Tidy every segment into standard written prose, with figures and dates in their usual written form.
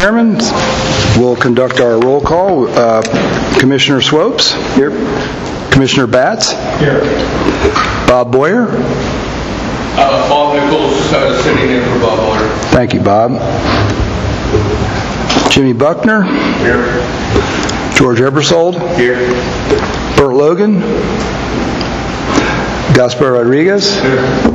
Chairman, we'll conduct our roll call. Commissioner Swopes? Here. Commissioner Batts? Here. Bob Boyer? Bob Nichols, sitting in for Bob Boyer. Thank you, Bob. Jimmy Buckner? Here. George Ebersold? Here. Bert Logan? Gaspar Rodriguez? Here.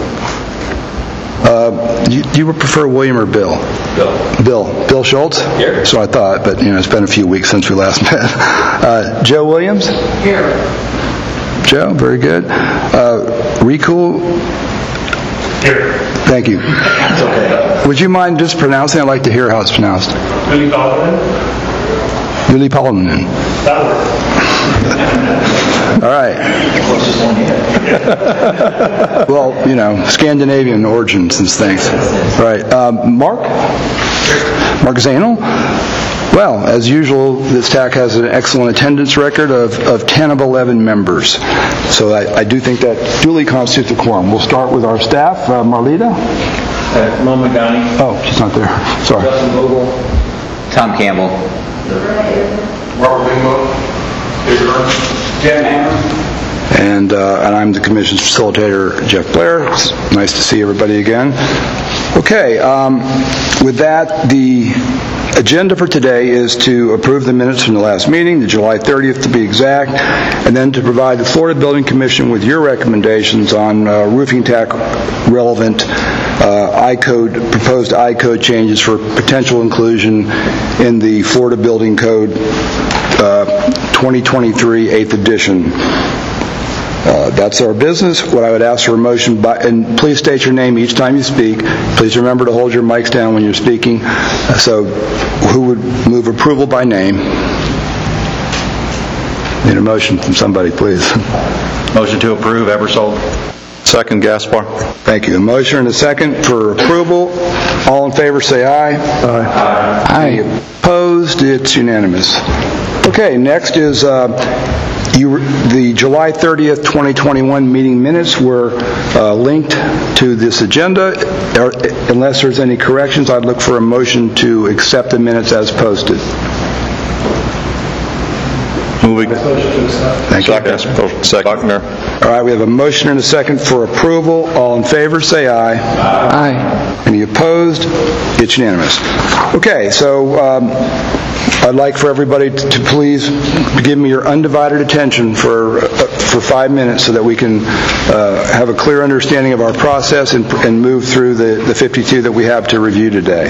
Do you prefer William or Bill? Bill Schultz? Here. So I thought, but it's been a few weeks since we last met. Joe Williams? Here. Joe, very good. Riku? Here. Thank you. Would you mind just pronouncing? I'd like to hear how it's pronounced. Willie Palmanen? Willie Palmanen. That works. All right. Well, Scandinavian origins and things. All right. Mark Zahnel. Well, as usual, this TAC has an excellent attendance record of 10 of 11 members. So I do think that duly constitutes a quorum. We'll start with our staff. Marlita? Mama Ghani. Oh, she's not there. Sorry. Justin Vogel. Tom Campbell. Robert Wingmo. Jen Hammer. And I'm the Commission's facilitator, Jeff Blair. It's nice to see everybody again. Okay, with that, the agenda for today is to approve the minutes from the last meeting, the July 30th to be exact, and then to provide the Florida Building Commission with your recommendations on roofing tax relevant proposed I-code changes for potential inclusion in the Florida Building Code 2023 8th edition. That's our business. What I would ask for a motion and please state your name each time you speak. Please remember to hold your mics down when you're speaking. So, who would move approval by name? Need a motion from somebody, please. Motion to approve, Ebersold. Second, Gaspar. Thank you. A motion and a second for approval. All in favor say aye. Aye. Aye. Opposed? It's unanimous. Okay, next is the July 30th, 2021 meeting minutes were linked to this agenda. Unless there's any corrections, I'd look for a motion to accept the minutes as posted. Moving. Thank you. Second. Buckner. All right, we have a motion and a second for approval. All in favor, say aye. Aye. Any opposed? It's unanimous. Okay, so I'd like for everybody to please give me your undivided attention for 5 minutes so that we can have a clear understanding of our process and move through the 52 that we have to review today.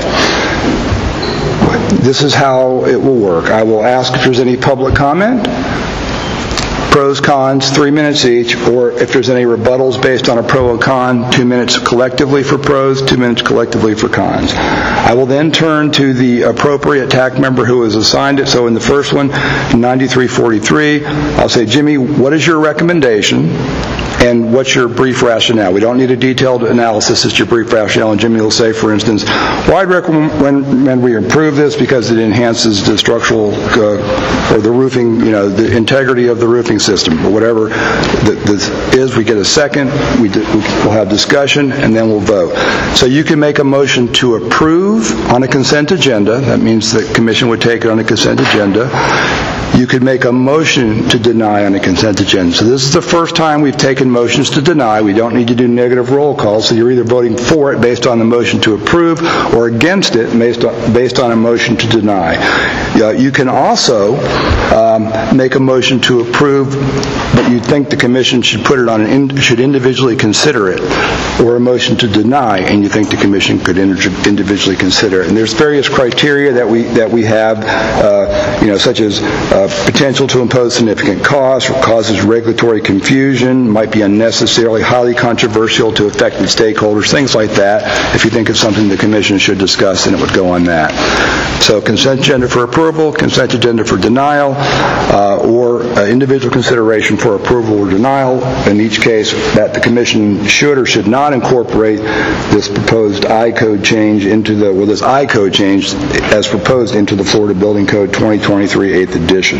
This is how it will work. I will ask if there's any public comment. Pros, cons, 3 minutes each, or if there's any rebuttals based on a pro or con, 2 minutes collectively for pros, 2 minutes collectively for cons. I will then turn to the appropriate TAC member who has assigned it. So in the first one, 9343, I'll say, Jimmy, what is your recommendation? And what's your brief rationale? We don't need a detailed analysis, it's your brief rationale. And Jimmy will say, for instance, well, I'd recommend we improve this because it enhances the structural or the roofing, the integrity of the roofing system, or whatever this is. We get a second, we'll have discussion, and then we'll vote. So you can make a motion to approve on a consent agenda. That means the Commission would take it on a consent agenda. You could make a motion to deny on a consent agenda. So this is the first time we've taken motions to deny. We don't need to do negative roll calls, so you're either voting for it based on the motion to approve or against it based on a motion to deny. You can also make a motion to approve, but you think the Commission should put it on should individually consider it, or a motion to deny, and you think the Commission could individually consider it. And there's various criteria that we have, such as potential to impose significant costs, or causes regulatory confusion, might be unnecessarily highly controversial to affected stakeholders, things like that. If you think it's something the Commission should discuss, then it would go on that. So consent agenda for approval, consent agenda for denial, or individual consideration for approval or denial. In each case, that the Commission should or should not incorporate this proposed I-code change this I-code change as proposed into the Florida Building Code 2023 8th edition.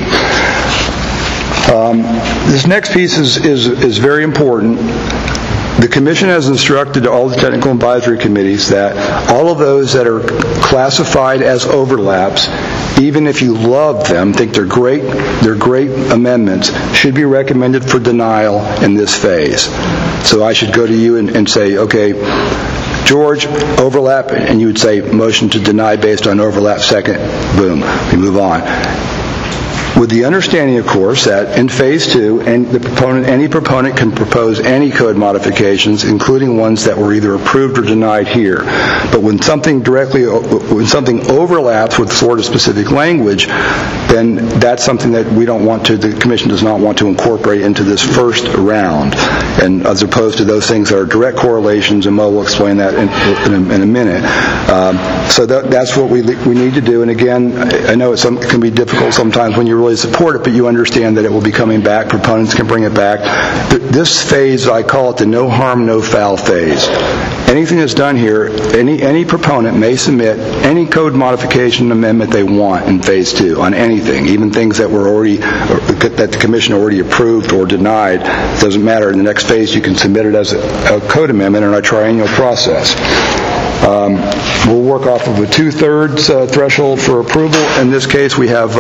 This next piece is very important. The Commission has instructed all the technical advisory committees that all of those that are classified as overlaps, even if you love them, think they're great amendments, should be recommended for denial in this phase. So I should go to you and say, okay, George, overlap, and you would say motion to deny based on overlap, second, boom, we move on. With the understanding, of course, that in Phase 2, any proponent can propose any code modifications, including ones that were either approved or denied here. But when something overlaps with Florida-specific language, then that's something that the Commission does not want to incorporate into this first round, and as opposed to those things that are direct correlations, and Mo will explain that in a minute. So that's what we need to do. And again, I know it can be difficult sometimes when you really support it, but you understand that it will be coming back. Proponents can bring it back. This phase, I call it the no harm, no foul phase. Anything that's done here, any proponent may submit any code modification amendment they want in Phase 2 on anything, even things that that the Commission already approved or denied. It doesn't matter. In the next phase, you can submit it as a code amendment in a triennial process. We'll work off of a 2/3 threshold for approval. In this case, we have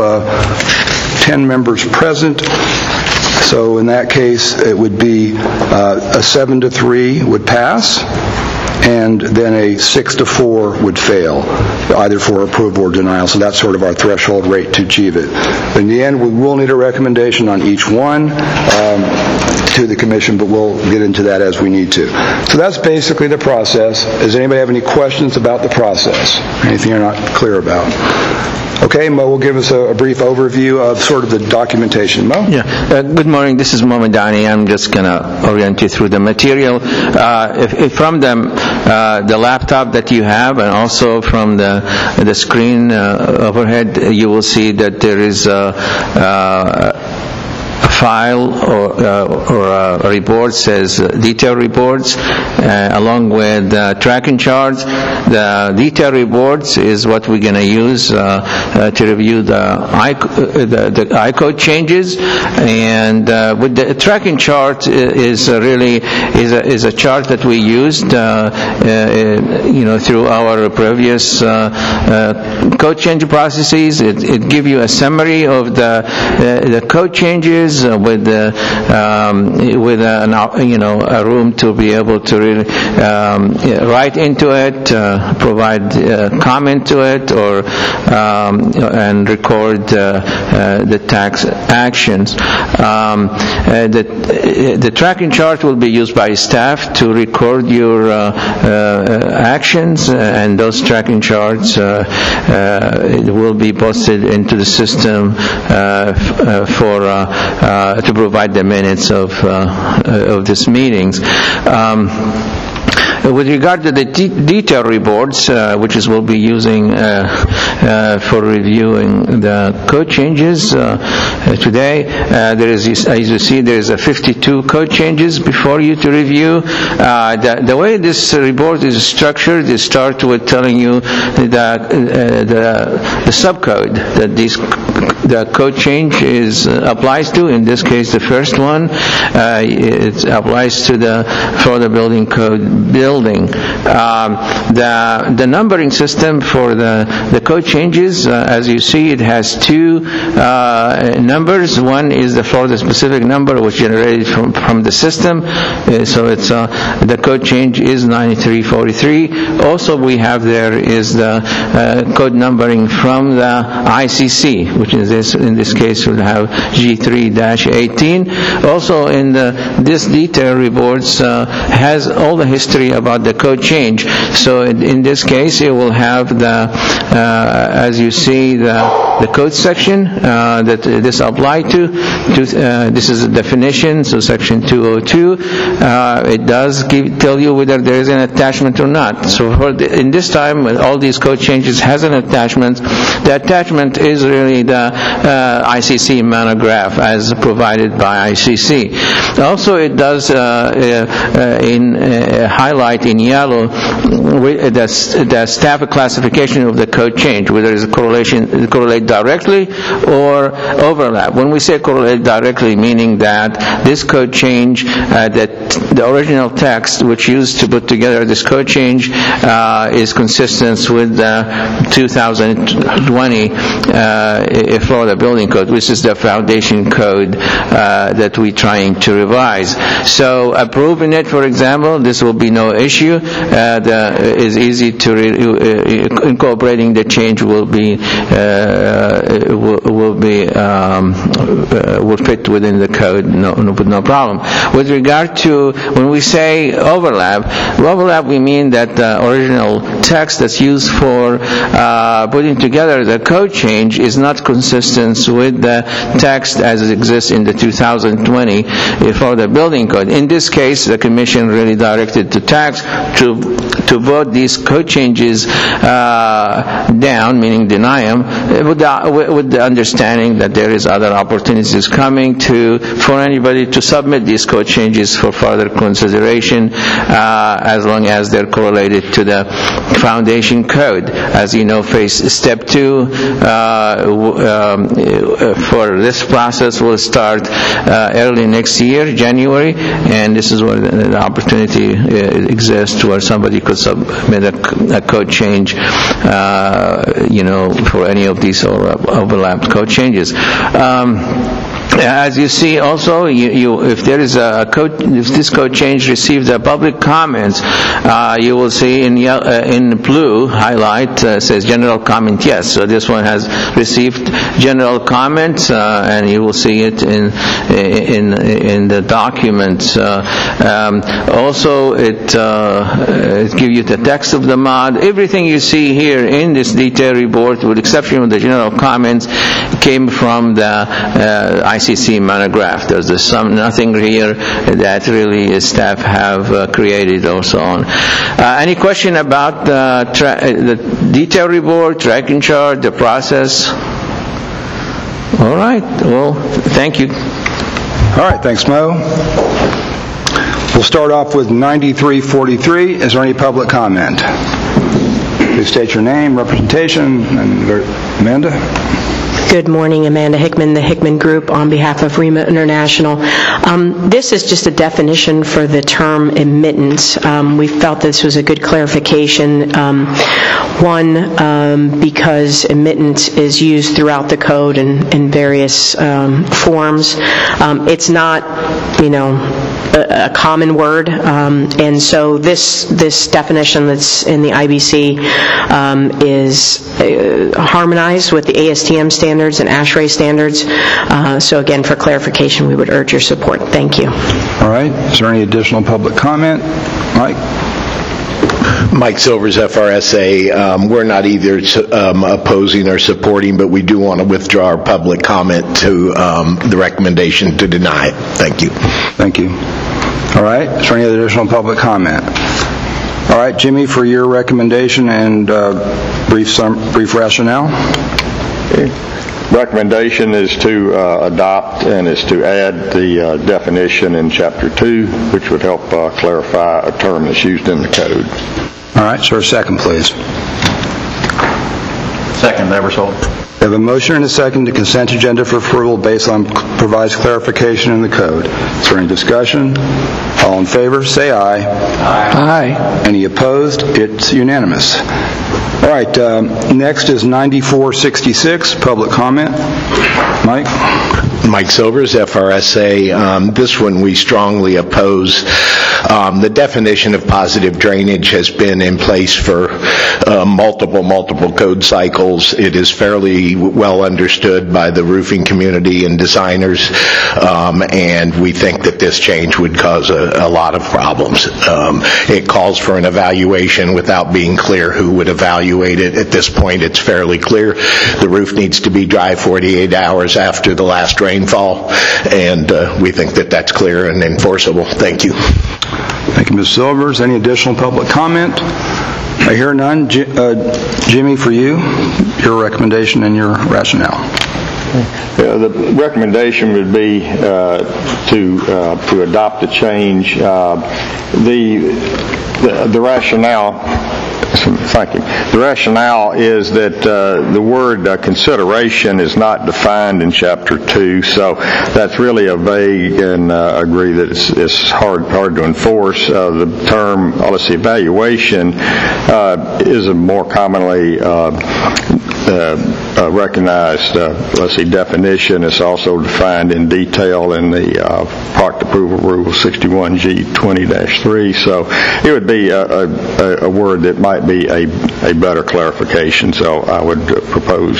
10 members present. So in that case, it would be a 7-3 would pass, and then a 6-4 would fail, either for approval or denial. So that's sort of our threshold rate to achieve it. In the end, we will need a recommendation on each one to the Commission, but we'll get into that as we need to. So that's basically the process. Does anybody have any questions about the process? Anything you're not clear about? Okay, Mo will give us a brief overview of sort of the documentation. Mo? Yeah. Good morning. This is Mo Madani. I'm just going to orient you through the material. If from the laptop that you have, and also from the screen overhead, you will see that there is a file or a report says detailed reports along with tracking charts. The detailed reports is what we're going to use to review the I-code changes, and with the tracking chart is a chart that we used through our previous code change processes. It gives you a summary of the code changes with a room to be able to really write into it, provide comment to it, or and record the tax actions. The tracking chart will be used by staff to record your actions, and those tracking charts will be posted into the system to provide the minutes of these meetings. With regard to the detailed reports, which we'll be using for reviewing the code changes today, there is, as you see, there is 52 code changes before you to review. The way this report is structured, it starts with telling you the subcode that the code change applies to. In this case, the first one, it applies to the Florida Building Code building. The numbering system for the code changes, as you see, it has two numbers. One is the Florida specific number, which generated from the system. So it's the code change is 9343. Also, we have there is the code numbering from the ICC, which is in this case we'll have G3-18. Also, in this detail reports has all the history about the code change. So in this case, it will have as you see, the code section that this applies to. This is a definition, so section 202. It does tell you whether there is an attachment or not. So in this time, all these code changes has an attachment. The attachment is really the ICC monograph as provided by ICC. Also, it does highlight in yellow the staff classification of the code change, whether it's correlate correlate directly or overlap. When we say correlate directly, meaning that this code change, that the original text which used to put together this code change is consistent with the 2020 Florida Building Code, which is the foundation code that we're trying to revise. So approving it, for example, this will be no issue. Is easy to incorporating the change will fit within the code, no problem. With regard to when we say overlap, we mean that the original text that's used for putting together the code change is not consistent with the text as it exists in the 2020 for the building code. In this case, the Commission really directed the text to vote these code changes down, meaning deny them, with the understanding that there is other opportunities coming for anybody to submit these code changes for further consideration, as long as they're correlated to the foundation code. As you know, step 2 for this process will start early next year, January, and this is where the opportunity exists where somebody could submit a code change, for any of these overlapped code changes. As you see, also, if there is if this code change received public comments, you will see in blue highlight says general comment yes. So this one has received general comments, and you will see it in the document. Also, it gives you the text of the mod. Everything you see here in this detailed report, with exception of the general comments, came from the ICC monograph. There's nothing here that really staff have created or so on. Any question about the detailed report, tracking chart, the process? All right. Well, thank you. All right. Thanks, Mo. We'll start off with 9343. Is there any public comment? Please state your name, representation, and Amanda. Good morning, Amanda Hickman, the Hickman Group, on behalf of REMA International. This is just a definition for the term emittance. We felt this was a good clarification. One, because emittance is used throughout the code in various forms. It's not, a common word, and so this definition that's in the IBC is harmonized with the ASTM standards and ASHRAE standards. So again, for clarification, we would urge your support. Thank you. All right. Is there any additional public comment? Mike? Mike Silvers, FRSA. We're not either opposing or supporting, but we do want to withdraw our public comment to the recommendation to deny it. Thank you. Thank you. All right. Is there any additional public comment? All right, Jimmy, for your recommendation and brief rationale. Recommendation is to adopt and is to add the definition in Chapter 2, which would help clarify a term that's used in the code. All right, sir, second, please. Second, Eversole. We have a motion and a second to consent agenda for approval based on provides clarification in the code. Is there any discussion? All in favor, say aye. Aye. Any opposed? It's unanimous. All right, next is 9466, public comment. Mike? Mike Silvers, FRSA. This one we strongly oppose. The definition of positive drainage has been in place for multiple code cycles. It is fairly well understood by the roofing community and designers, and we think that this change would cause a lot of problems. It calls for an evaluation without being clear who would evaluate it. At this point, it's fairly clear. The roof needs to be dry 48 hours after the last rainfall, and we think that that's clear and enforceable. Thank you. Thank you, Ms. Silvers. Any additional public comment? I hear none. Jimmy, for you, your recommendation and your rationale. The recommendation would be to adopt the change. The rationale Thank you. The rationale is that the word consideration is not defined in Chapter 2, so that's really a vague, and I agree that it's hard to enforce. The term, evaluation is a more commonly recognized, definition. It's also defined in detail in the Product Approval Rule 61G 20-3, so it would be a word that might be a better clarification, so I would propose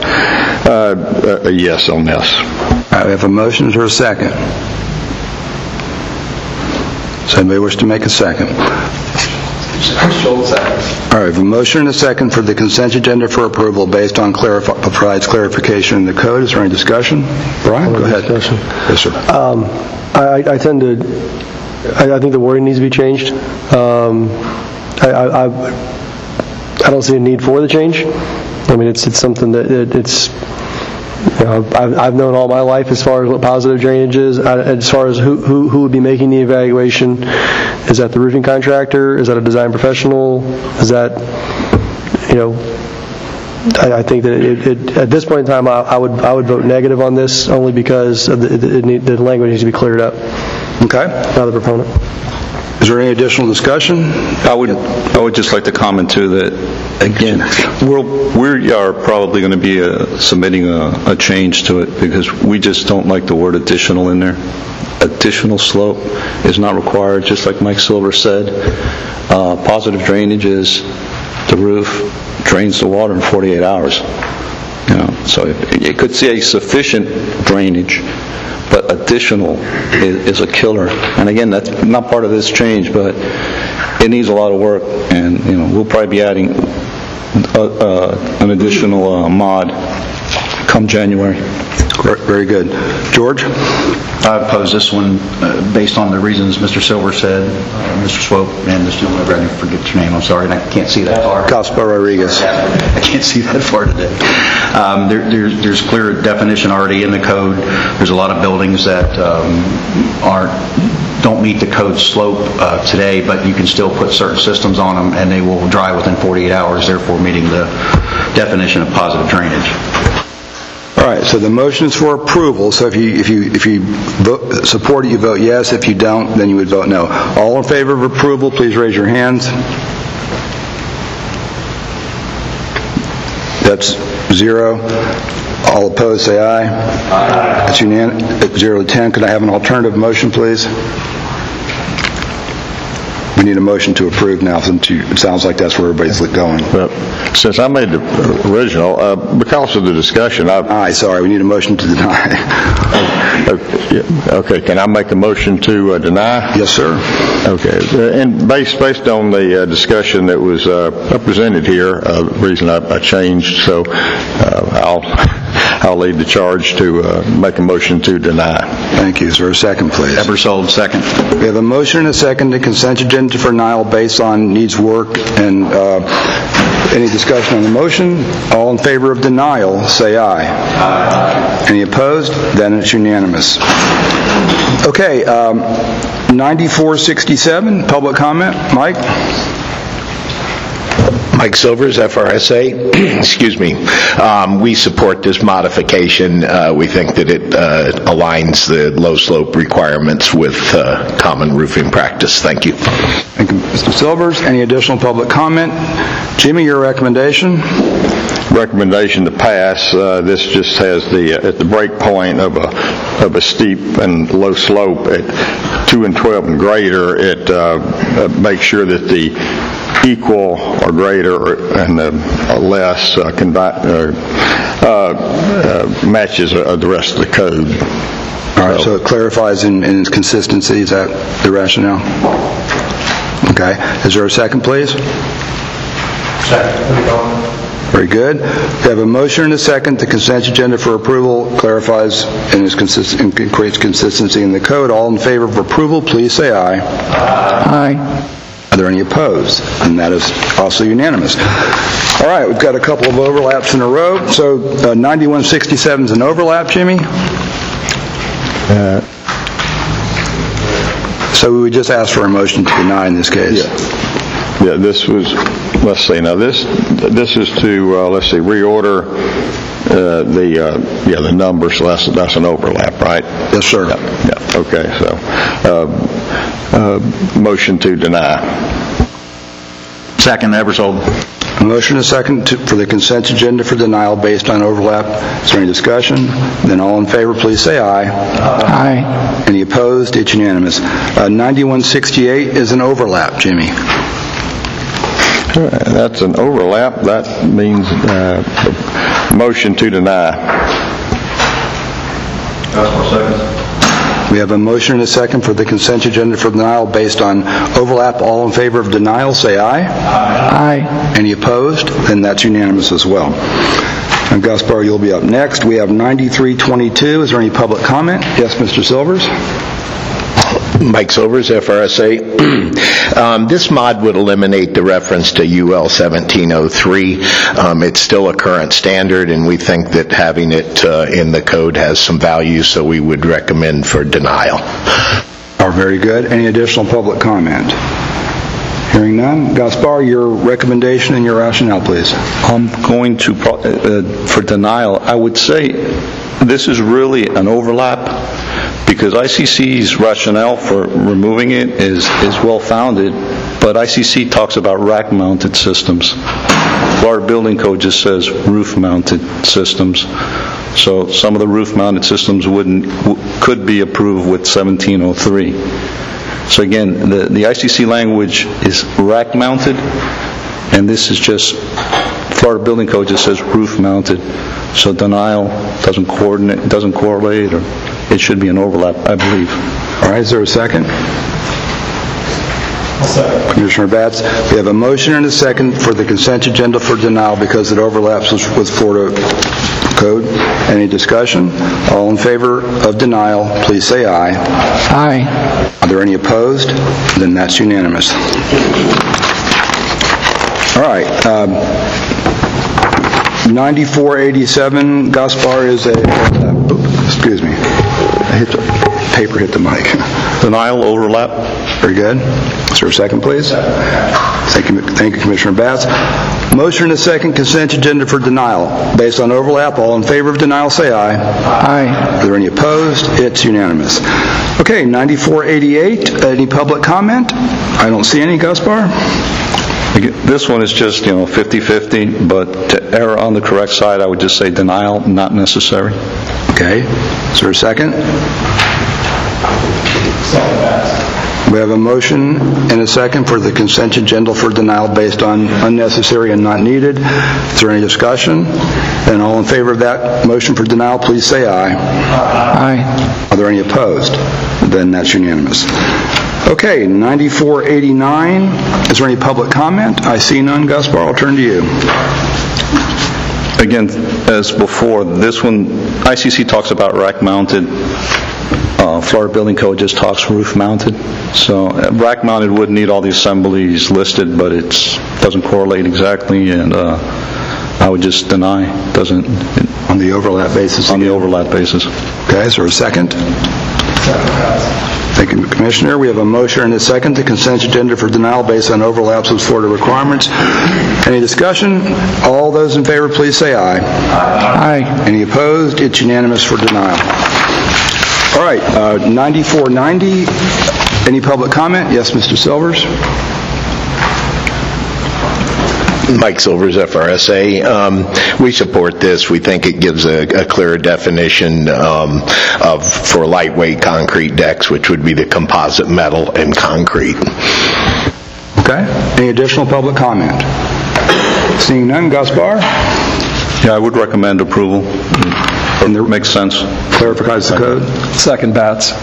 a yes on this. All right, we have a motion. Is there a second? Does anybody wish to make a second? Schultz, second. All right, we have a motion and a second for the consent agenda for approval based on provides clarification in the code. Is there any discussion? Brian, go ahead. Discussion. Yes, sir. I think the wording needs to be changed. I don't see a need for the change. I mean, it's something that it's. I've known all my life as far as what positive drainage is. As far as who would be making the evaluation, is that the roofing contractor? Is that a design professional? Is that, I think that at this point in time, I would vote negative on this only because the language needs to be cleared up. Okay. By the proponent. Is there any additional discussion? I would just like to comment too that again we are probably going to be submitting a change to it because we just don't like the word additional in there. Additional slope is not required, just like Mike Silver said. Positive drainage is the roof drains the water in 48 hours. So you could say sufficient drainage, but additional is a killer. And again, that's not part of this change, but it needs a lot of work. And we'll probably be adding an additional mod come January. Very good. George? I oppose this one based on the reasons Mr. Silver said, Mr. Swope, and this gentleman, I forget your name, I'm sorry, and I can't see that far. Caspar Rodriguez. I can't see that far today. There's clear definition already in the code. There's a lot of buildings that don't meet the code slope today, but you can still put certain systems on them and they will dry within 48 hours, therefore meeting the definition of positive drainage. All right, so the motion is for approval. So if you support it, you vote yes. If you don't, then you would vote no. All in favor of approval, please raise your hands. That's 0. All opposed, say aye. Aye. That's unanimous. 0 to 10. Could I have an alternative motion, please? We need a motion to approve now, since it sounds like that's where everybody's going. Well, since I made the original, because of the discussion, we need a motion to deny. Okay, can I make a motion to deny? Yes, sir. Okay, and based on the discussion that was presented here, the reason I changed, so I'll lead the charge to make a motion to deny. Thank you. Is there a second, please? Ebersold, second. We have a motion and a second to consent agenda for denial based on needs work. And any discussion on the motion? All in favor of denial, say aye. Aye. Any opposed? Then it's unanimous. Okay, 9467, public comment. Mike? Mike Silvers, FRSA. Excuse me. We support this modification. We think that it aligns the low slope requirements with common roofing practice. Thank you. Thank you, Mr. Silvers. Any additional public comment? Jimmy, your recommendation? Recommendation to pass. This just has at the break point of a steep and low slope at 2 and 12 and greater. It makes sure that the equal or greater and less matches the rest of the code. All right, so it clarifies in its consistency. Is that the rationale? Okay. Is there a second, please? Second. Very good. We have a motion and a second. The consent agenda for approval clarifies and creates consistency in the code. All in favor of approval, please say aye. Aye. Are there any opposed? And that is also unanimous. All right, we've got a couple of overlaps in a row. So 9167 is an overlap, Jimmy? So we would just ask for a motion to deny in this case. Yeah, this was let's see, now this is to, let's see, reorder the numbers, so that's an overlap, right? Yes, sir. Yeah. Okay, so motion to deny. Second, Eversole. A motion and a second for the consent agenda for denial based on overlap. Is there any discussion? Then all in favor, please say aye. Aye. Any opposed? It's unanimous. 9168 is an overlap, Jimmy. That's an overlap. That means motion to deny. We have a motion and a second for the consent agenda for denial based on overlap. All in favor of denial, say aye. Aye. Any opposed? Then that's unanimous as well. And Gaspar, you'll be up next. We have 9322. Is there any public comment? Yes, Mr. Silvers. Mike Silvers, FRSA. This mod would eliminate the reference to UL 1703. It's still a current standard, and we think that having it in the code has some value, so we would recommend for denial. Very good. Any additional public comment? Hearing none. Gaspar, your recommendation and your rationale, please. I'm going to, for denial, I would say this is really an overlap, because ICC's rationale for removing it is well-founded, but ICC talks about rack-mounted systems. Florida Building Code just says roof-mounted systems. So some of the roof-mounted systems could be approved with 1703. So again, the ICC language is rack-mounted, and this is just, Florida Building Code just says roof-mounted. So denial doesn't correlate, or it should be an overlap, I believe. All right, is there a second? Commissioner Batts, we have a motion and a second for the consent agenda for denial because it overlaps with Florida Code. Any discussion? All in favor of denial, please say aye. Aye. Are there any opposed? Then that's unanimous. All right. 9487, Gaspar is excuse me. Paper hit the mic. Denial, overlap. Very good. Is there a second, please? Thank you, Commissioner Batts. Motion and a second, consent agenda for denial. Based on overlap, all in favor of denial, say aye. Aye. Are there any opposed? It's unanimous. Okay, 9488, any public comment? I don't see any, Gaspar. This one is just, 50-50, but to err on the correct side, I would just say denial, not necessary. Okay. Is there a second? We have a motion and a second for the consent agenda for denial based on unnecessary and not needed. Is there any discussion? And all in favor of that motion for denial, please say aye. Aye. Are there any opposed? Then that's unanimous. Okay, 9489. Is there any public comment? I see none. Gaspar, I'll turn to you. Again, as before, this one, ICC talks about rack-mounted. Florida Building Code just talks roof-mounted. So rack-mounted would need all the assemblies listed, but it doesn't correlate exactly, and I would just deny. Doesn't on the overlap basis. On the overlap basis. Okay, is there a second? Thank you, Commissioner. We have a motion and a second. The consent agenda for denial based on overlaps with Florida requirements. Any discussion? All those in favor, please say aye. Aye. Any opposed? It's unanimous for denial. All right, 9490. Any public comment? Yes, Mr. Silvers. Mike Silvers, FRSA. We support this. We think it gives a clearer definition for lightweight concrete decks, which would be the composite metal and concrete. Okay. Any additional public comment? Seeing none, Gaspar? Yeah, I would recommend approval. And it makes sense. Clarifies the code. Second, Batts.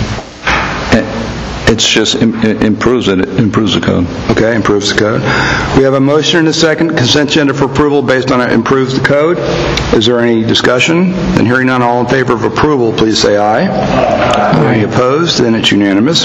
It's just improves it. It improves the code. Okay, improves the code. We have a motion and a second consent agenda for approval based on it improves the code. Is there any discussion? And hearing none, all in favor of approval, please say aye. Aye. Any opposed? Then it's unanimous.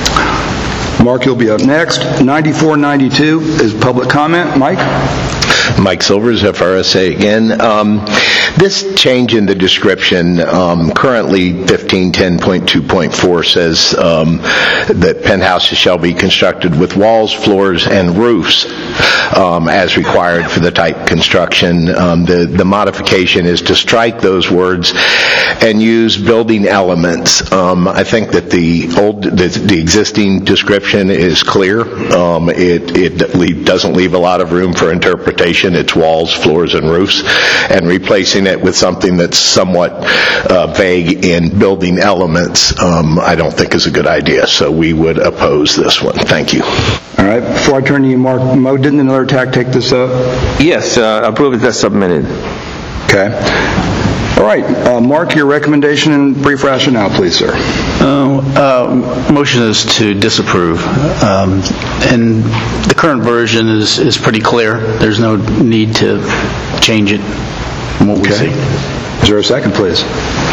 Mark, you'll be up next. 9492 is public comment. Mike? Mike Silvers, FRSA again. This change in the description, currently 1510.2.4 says that penthouses shall be constructed with walls, floors, and roofs as required for the type construction. The modification is to strike those words and use building elements. I think that the existing description is clear. It doesn't leave a lot of room for interpretation. It's walls, floors, and roofs, and replacing it with something that's somewhat vague in building elements, I don't think is a good idea. So we would oppose this one. Thank you. All right. Before I turn to you, Mark, Mo, didn't another TAC take this up? Yes, approve it as submitted. Okay. All right. Mark, your recommendation and brief rationale, please, sir. Motion is to disapprove. And the current version is pretty clear. There's no need to change it from what we see. Is there a second, please?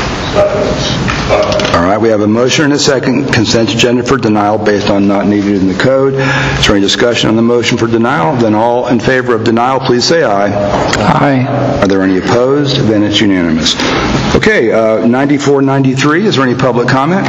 All right, we have a motion and a second, consent agenda for denial based on not needed in the code. Is there any discussion on the motion for denial? Then all in favor of denial, please say aye. Aye. Are there any opposed? Then it's unanimous. Okay, 9493, is there any public comment?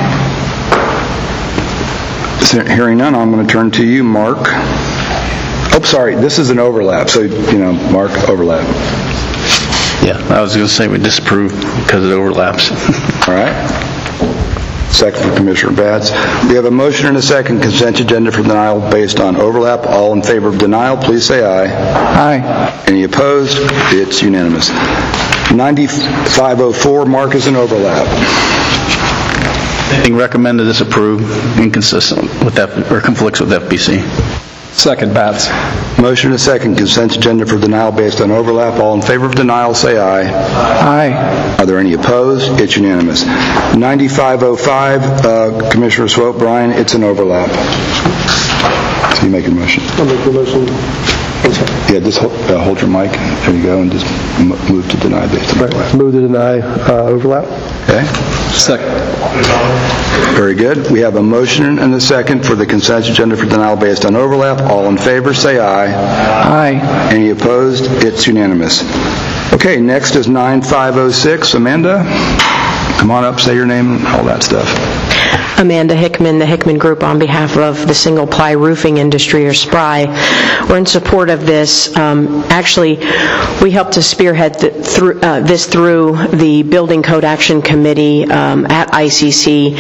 Hearing none, I'm going to turn to you, Mark. Oh, sorry, this is an overlap, so, Mark, overlap. Yeah, I was going to say we disapprove because it overlaps. All right. Second for Commissioner Batts. We have a motion and a second, consent agenda for denial based on overlap. All in favor of denial, please say aye. Aye. Any opposed? It's unanimous. 9504, Mark, is an overlap. Being recommended disapprove, inconsistent with or conflicts with FBC. Second, Batts. Motion and a second, consent agenda for denial based on overlap. All in favor of denial, say aye. Aye. Are there any opposed? It's unanimous. 9505, Commissioner Swope, Brian, it's an overlap. So you make a motion. I'll make the motion. Yeah, just hold your mic. There you go, and just move to deny based on overlap. Move to deny overlap. Okay. Second. Very good. We have a motion and a second for the consent agenda for denial based on overlap. All in favor, say aye. Aye. Any opposed? It's unanimous. Okay, next is 9506. Amanda, come on up, say your name, all that stuff. Amanda Hickman, the Hickman Group, on behalf of the Single Ply Roofing Industry, or SPRI. We're in support of this. Actually, we helped to spearhead this through the Building Code Action Committee at ICC.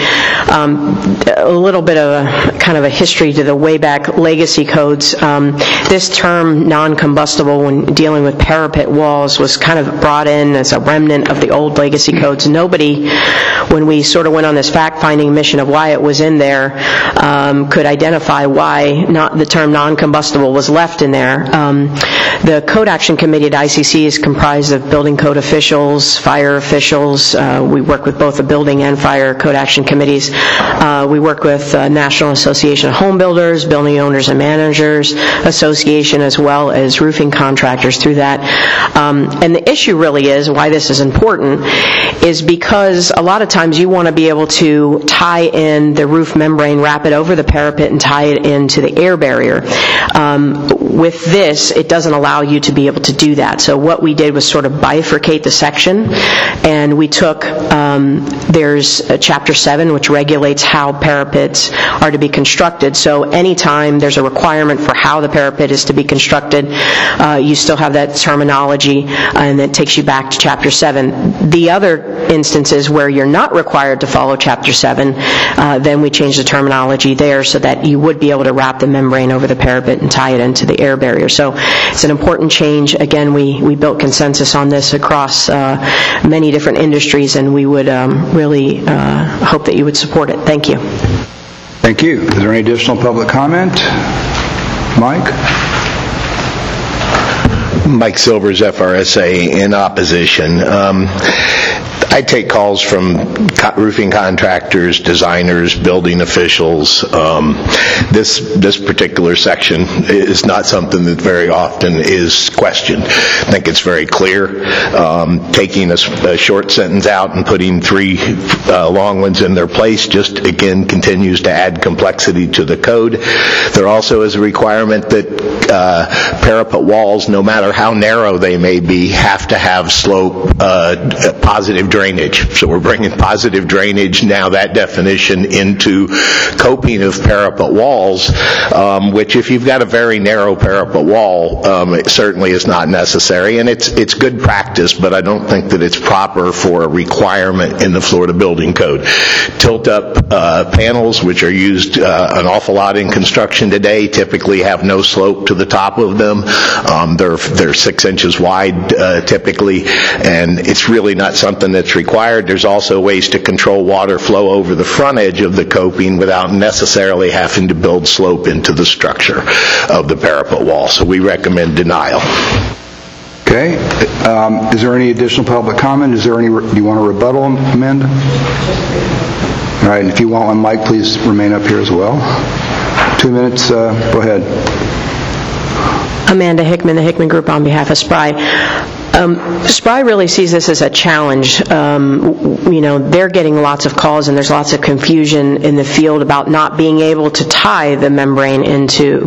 A little bit of a history to the way back legacy codes. This term, non-combustible, when dealing with parapet walls, was kind of brought in as a remnant of the old legacy codes. Nobody, when we sort of went on this fact-finding mission of why it was in there, could identify why the term non-combustible was left in there. The Code Action Committee at ICC is comprised of building code officials, fire officials. We work with both the building and fire code action committees. We work with National Association of Home Builders, Building Owners and Managers Association, as well as roofing contractors through that. And the issue really is, why this is important, is because a lot of times you want to be able to tie in the roof membrane, wrap it over the parapet, and tie it into the air barrier. With this, it doesn't allow you to be able to do that. So what we did was sort of bifurcate the section, and we took, there's Chapter 7, which regulates how parapets are to be constructed. So anytime there's a requirement for how the parapet is to be constructed, you still have that terminology, and that takes you back to Chapter 7. The other instances where you're not required to follow Chapter 7, then we changed the terminology there so that you would be able to wrap the membrane over the parapet and tie it into the air barrier. So it's an important change. Again, we built consensus on this across many different industries, and we would really hope that you would support it. Thank you. Thank you. Is there any additional public comment? Mike? Mike Silvers, FRSA, in opposition. I take calls from roofing contractors, designers, building officials. This particular section is not something that very often is questioned. I think it's very clear. Taking a short sentence out and putting three long ones in their place just, again, continues to add complexity to the code. There also is a requirement that parapet walls, no matter how narrow they may be, have to have slope positive drainage. So we're bringing positive drainage, now that definition, into coping of parapet walls, which if you've got a very narrow parapet wall, it certainly is not necessary. And it's good practice, but I don't think that it's proper for a requirement in the Florida Building Code. Tilt-up panels, which are used an awful lot in construction today, typically have no slope to the top of them. They're 6 inches wide typically, and it's really not something that's required. There's also ways to control water flow over the front edge of the coping without necessarily having to build slope into the structure of the parapet wall. So we recommend denial. Okay. Is there any additional public comment? Do you want a rebuttal, Amanda? All right, and if you want one, Mike, please remain up here as well. 2 minutes, go ahead. Amanda Hickman, the Hickman Group on behalf of SPRI. SPRI really sees this as a challenge. They're getting lots of calls and there's lots of confusion in the field about not being able to tie the membrane into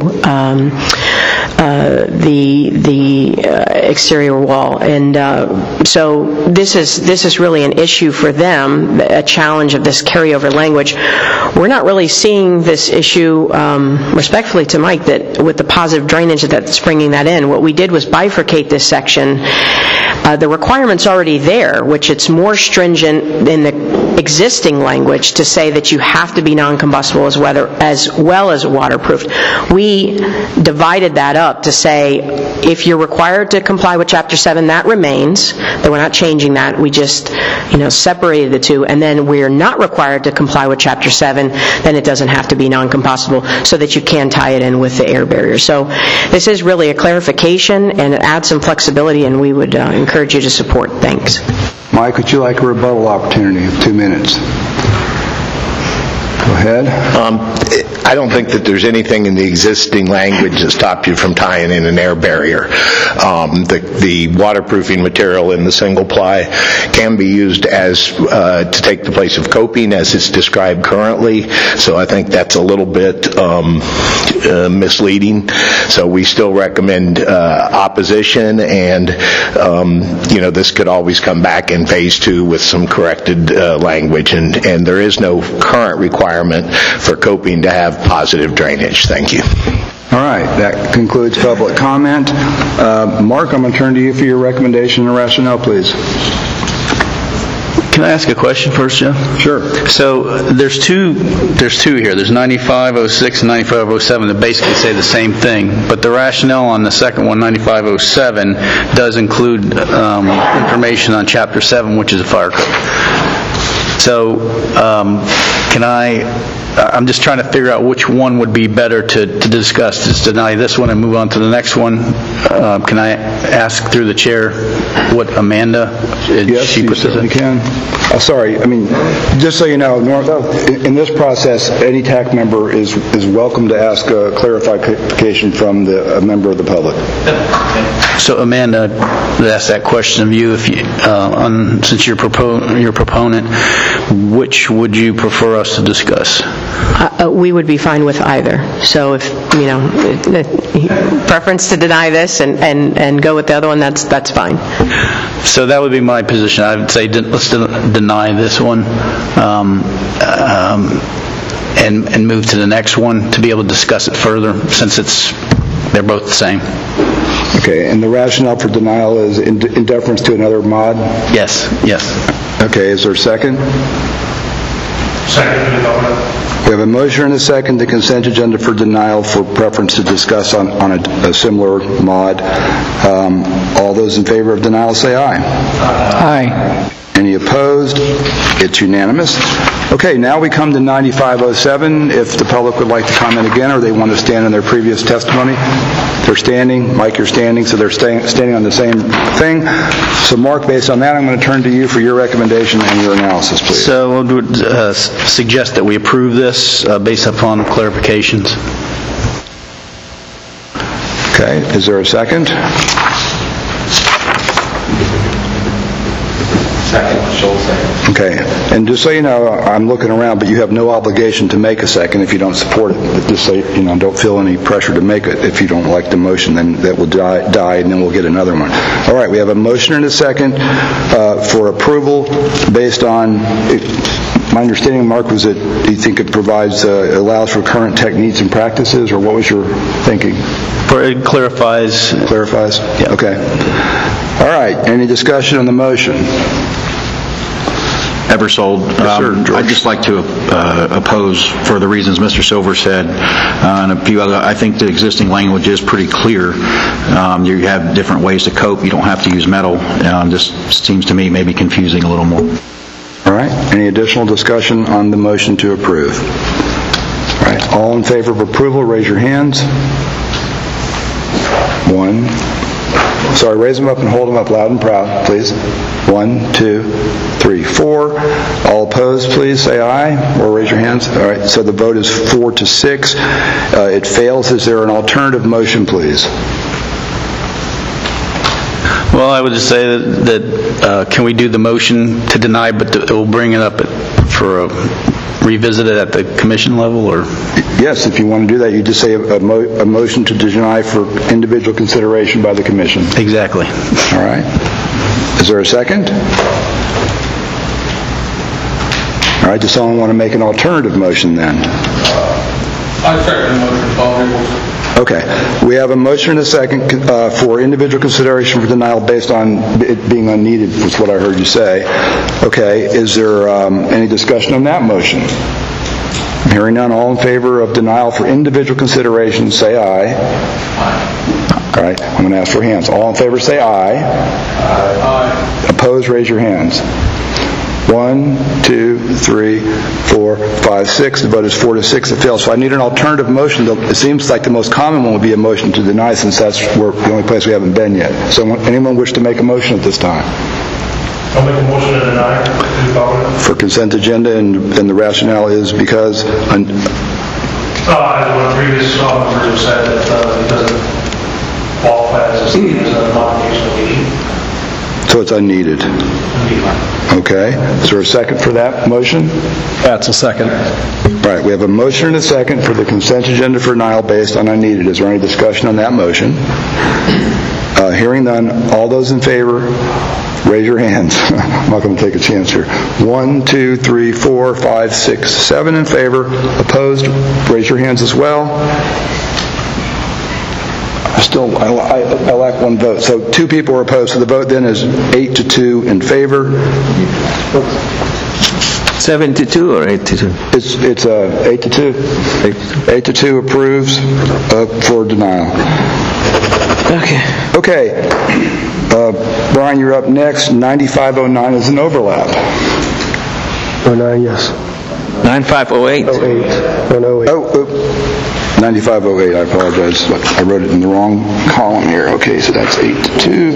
the exterior wall, and so this is really an issue for them, a challenge of this carryover language. We're not really seeing this issue, respectfully to Mike, that with the positive drainage that's bringing that in. What we did was bifurcate this section. The requirement's already there, which it's more stringent in the existing language to say that you have to be non-combustible as well as waterproofed. We divided that up to say if you're required to comply with Chapter 7, that remains, that we're not changing that. We just separated the two, and then we're not required to comply with Chapter 7, then it doesn't have to be non-combustible, so that you can tie it in with the air barrier. So this is really a clarification, and it adds some flexibility, and we would encourage you to support. Thanks. Mike, would you like a rebuttal opportunity of 2 minutes? Go ahead. I don't think that there's anything in the existing language that stops you from tying in an air barrier. The waterproofing material in the single ply can be used as to take the place of coping as it's described currently, so I think that's a little bit misleading. So we still recommend opposition, and this could always come back in phase 2 with some corrected language, and there is no current requirement for coping to have positive drainage. Thank you. All right, that concludes public comment. Mark, I'm going to turn to you for your recommendation and rationale, please. Can I ask a question first, Jeff? Sure. So there's two here. There's 9506 and 9507 that basically say the same thing, but the rationale on the second one, 9507, does include information on Chapter 7, which is a fire code. So I'm just trying to figure out which one would be better to discuss. Just deny this one and move on to the next one. Can I ask through the chair what Amanda? Yes, you certainly can. Sorry, just so you know, in this process, any TAC member is welcome to ask a clarification from a member of the public. So Amanda, ask that question of you. Since you're your proponent, which would you prefer us to discuss? We would be fine with either. So if preference to deny this and go with the other one, that's fine. So that would be my position. I would say let's deny this one and move to the next one to be able to discuss it further, since they're both the same. Okay, and the rationale for denial is in deference to another mod? Yes. Okay, is there a second? Second. We have a motion and a second, the consent agenda for denial for preference to discuss on a similar mod. All those in favor of denial say aye. Aye. Any opposed? It's unanimous. Okay, now we come to 9507. If the public would like to comment again, or they want to stand on their previous testimony. They're standing. Mike, you're standing, so they're standing on the same thing. So Mark, based on that, I'm going to turn to you for your recommendation and your analysis, please. So I would suggest that we approve this based upon clarifications. Okay, is there a second? Second. Schultz, second. Okay, and just so you know, I'm looking around, but you have no obligation to make a second if you don't support it. But just so you know, don't feel any pressure to make it. If you don't like the motion, then that will die, and then we'll get another one. All right, we have a motion and a second for approval based on. My understanding, Mark, was that you think it allows for current techniques and practices, or what was your thinking? It clarifies. Clarifies? Yeah. Okay. All right. Any discussion on the motion? Eversold. Yes, sir, George. I'd just like to oppose for the reasons Mr. Silver said, and a few other. I think the existing language is pretty clear. You have different ways to cope. You don't have to use metal. This seems to me maybe confusing a little more. All right. Any additional discussion on the motion to approve? All right. All in favor of approval, raise your hands. One. Sorry, raise them up and hold them up loud and proud, please. 1, 2, 3, 4. All opposed, please say aye or raise your hands. All right. So the vote is 4-6. It fails. Is there an alternative motion, please? Well, I would just say that can we do the motion to deny, but we'll bring it up for revisit it at the commission level, or? Yes, if you want to do that, you just say a motion to deny for individual consideration by the commission. Exactly. All right. Is there a second? All right. Does someone want to make an alternative motion then? I second the motion, Paul Nichols. Okay. We have a motion and a second for individual consideration for denial based on it being unneeded, was what I heard you say. Okay. Is there any discussion on that motion? Hearing none, all in favor of denial for individual consideration, say aye. Aye. All right. I'm going to ask for hands. All in favor, say aye. Aye. Opposed, raise your hands. 1, 2, 3, 4, 5, 6. The vote is 4-6. It fails. So I need an alternative motion. It seems like the most common one would be a motion to deny, since that's the only place we haven't been yet. So anyone wish to make a motion at this time? I'll make a motion to deny. For consent agenda, and the rationale is because... As one previous members have said, that it doesn't qualify as a modification of the. So it's unneeded. Okay. Is there a second for that motion? That's a second. All right. We have a motion and a second for the consent agenda for denial based on unneeded. Is there any discussion on that motion? Hearing none, all those in favor, raise your hands. I'm not going to take a chance here. 1, 2, 3, 4, 5, 6, 7 in favor. Opposed, raise your hands as well. I lack one vote. So 2 people are opposed. So the vote then is 8-2 in favor. 7-2 or 8-2? It's 8-2. 8-2 approves for denial. Okay. Brian, you're up next. 9509 is an overlap. 09, yes. 9508? 08. 9508, I apologize. I wrote it in the wrong column here. Okay, so that's 8-2.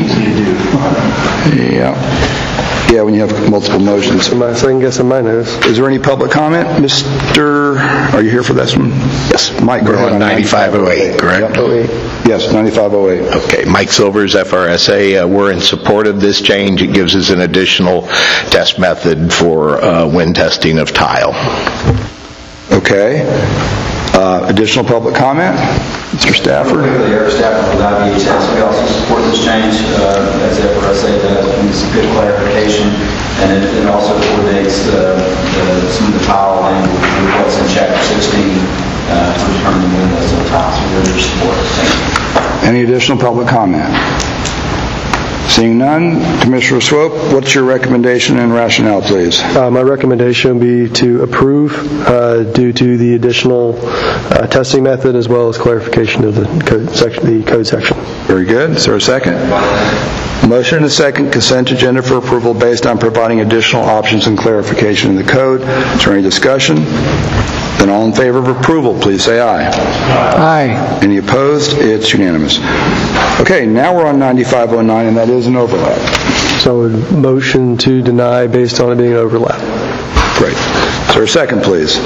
Yeah, when you have multiple motions. So I can guess in my notes. Is there any public comment? Mr. Are you here for this one? Yes. Mike, go ahead. On 9508, correct? Yep. Yes, 9508. Okay, Mike Silvers, FRSA. We're in support of this change. It gives us an additional test method for wind testing of tile. Okay. Additional public comment? Mr. Stafford? Eric Stafford with IBHS. We also support this change, as FRSA does. It's a good clarification, and it also coordinates some of the tile language with what's in Chapter 16 to determine the windows of tiles. So we're your support. Thank you. Any additional public comment? Seeing none, Commissioner Swope, what's your recommendation and rationale, please? My recommendation would be to approve due to the additional testing method as well as clarification of the code section. Very good. Is there a second? Motion and a second, consent agenda for approval based on providing additional options and clarification in the code. Is there any discussion? Then all in favor of approval, please say aye. Aye. Any opposed? It's unanimous. Okay, now we're on 9509, and that is an overlap. So motion to deny based on it being an overlap. Great. Is there a second, please?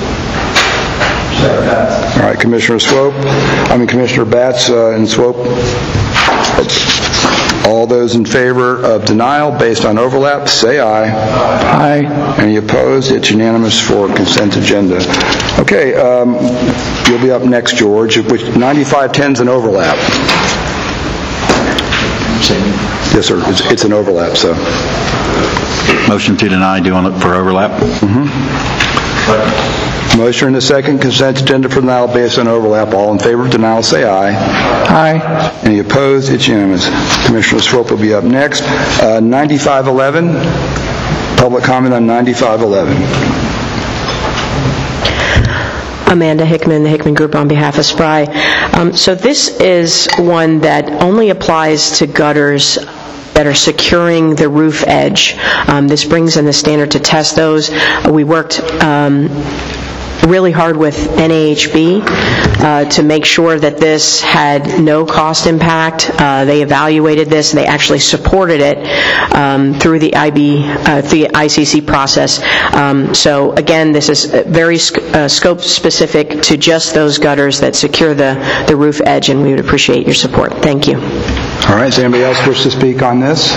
All right, Commissioner Batts and Swope. All those in favor of denial based on overlap, say aye. Aye. Any opposed? It's unanimous for consent agenda. Okay, you'll be up next, George, which 9510 is an overlap. Yes, sir. It's an overlap, so. Motion to deny due for overlap. Motion and a second, consent agenda for denial based on overlap. All in favor of denial, say aye. Aye. Any opposed? It's unanimous. Commissioner Swope will be up next. 9511, public comment on 9511. Amanda Hickman, the Hickman Group on behalf of SPRI. So this is one that only applies to gutters that are securing the roof edge. This brings in the standard to test those. We worked really hard with NAHB to make sure that this had no cost impact. They evaluated this and they actually supported it through the ICC process. So again, this is very scope specific to just those gutters that secure the roof edge, and we would appreciate your support. Thank you. All right, does anybody else wish to speak on this?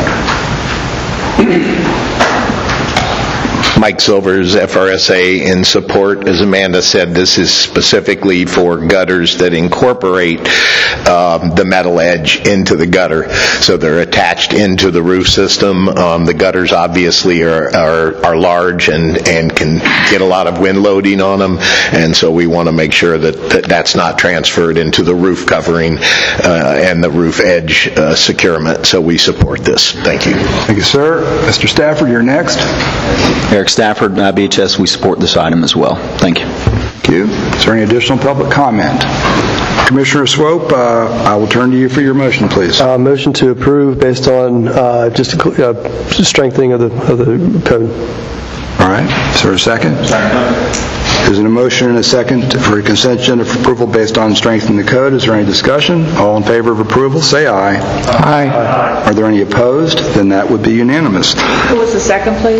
Mike Silvers, FRSA, in support. As Amanda said, this is specifically for gutters that incorporate the metal edge into the gutter. So they're attached into the roof system. The gutters obviously are large and can get a lot of wind loading on them, and so we want to make sure that that's not transferred into the roof covering and the roof edge securement. So we support this. Thank you. Thank you, sir. Mr. Stafford, you're next. Eric Stafford, IBHS, we support this item as well. Thank you. Thank you. Is there any additional public comment? Commissioner Swope, I will turn to you for your motion, please. Motion to approve based on just strengthening of the code. All right. Is there a second? There's a motion and a second for a consent agenda for approval based on strengthening the code. Is there any discussion? All in favor of approval, say aye. Aye. Are there any opposed? Then that would be unanimous. Who was the second, please?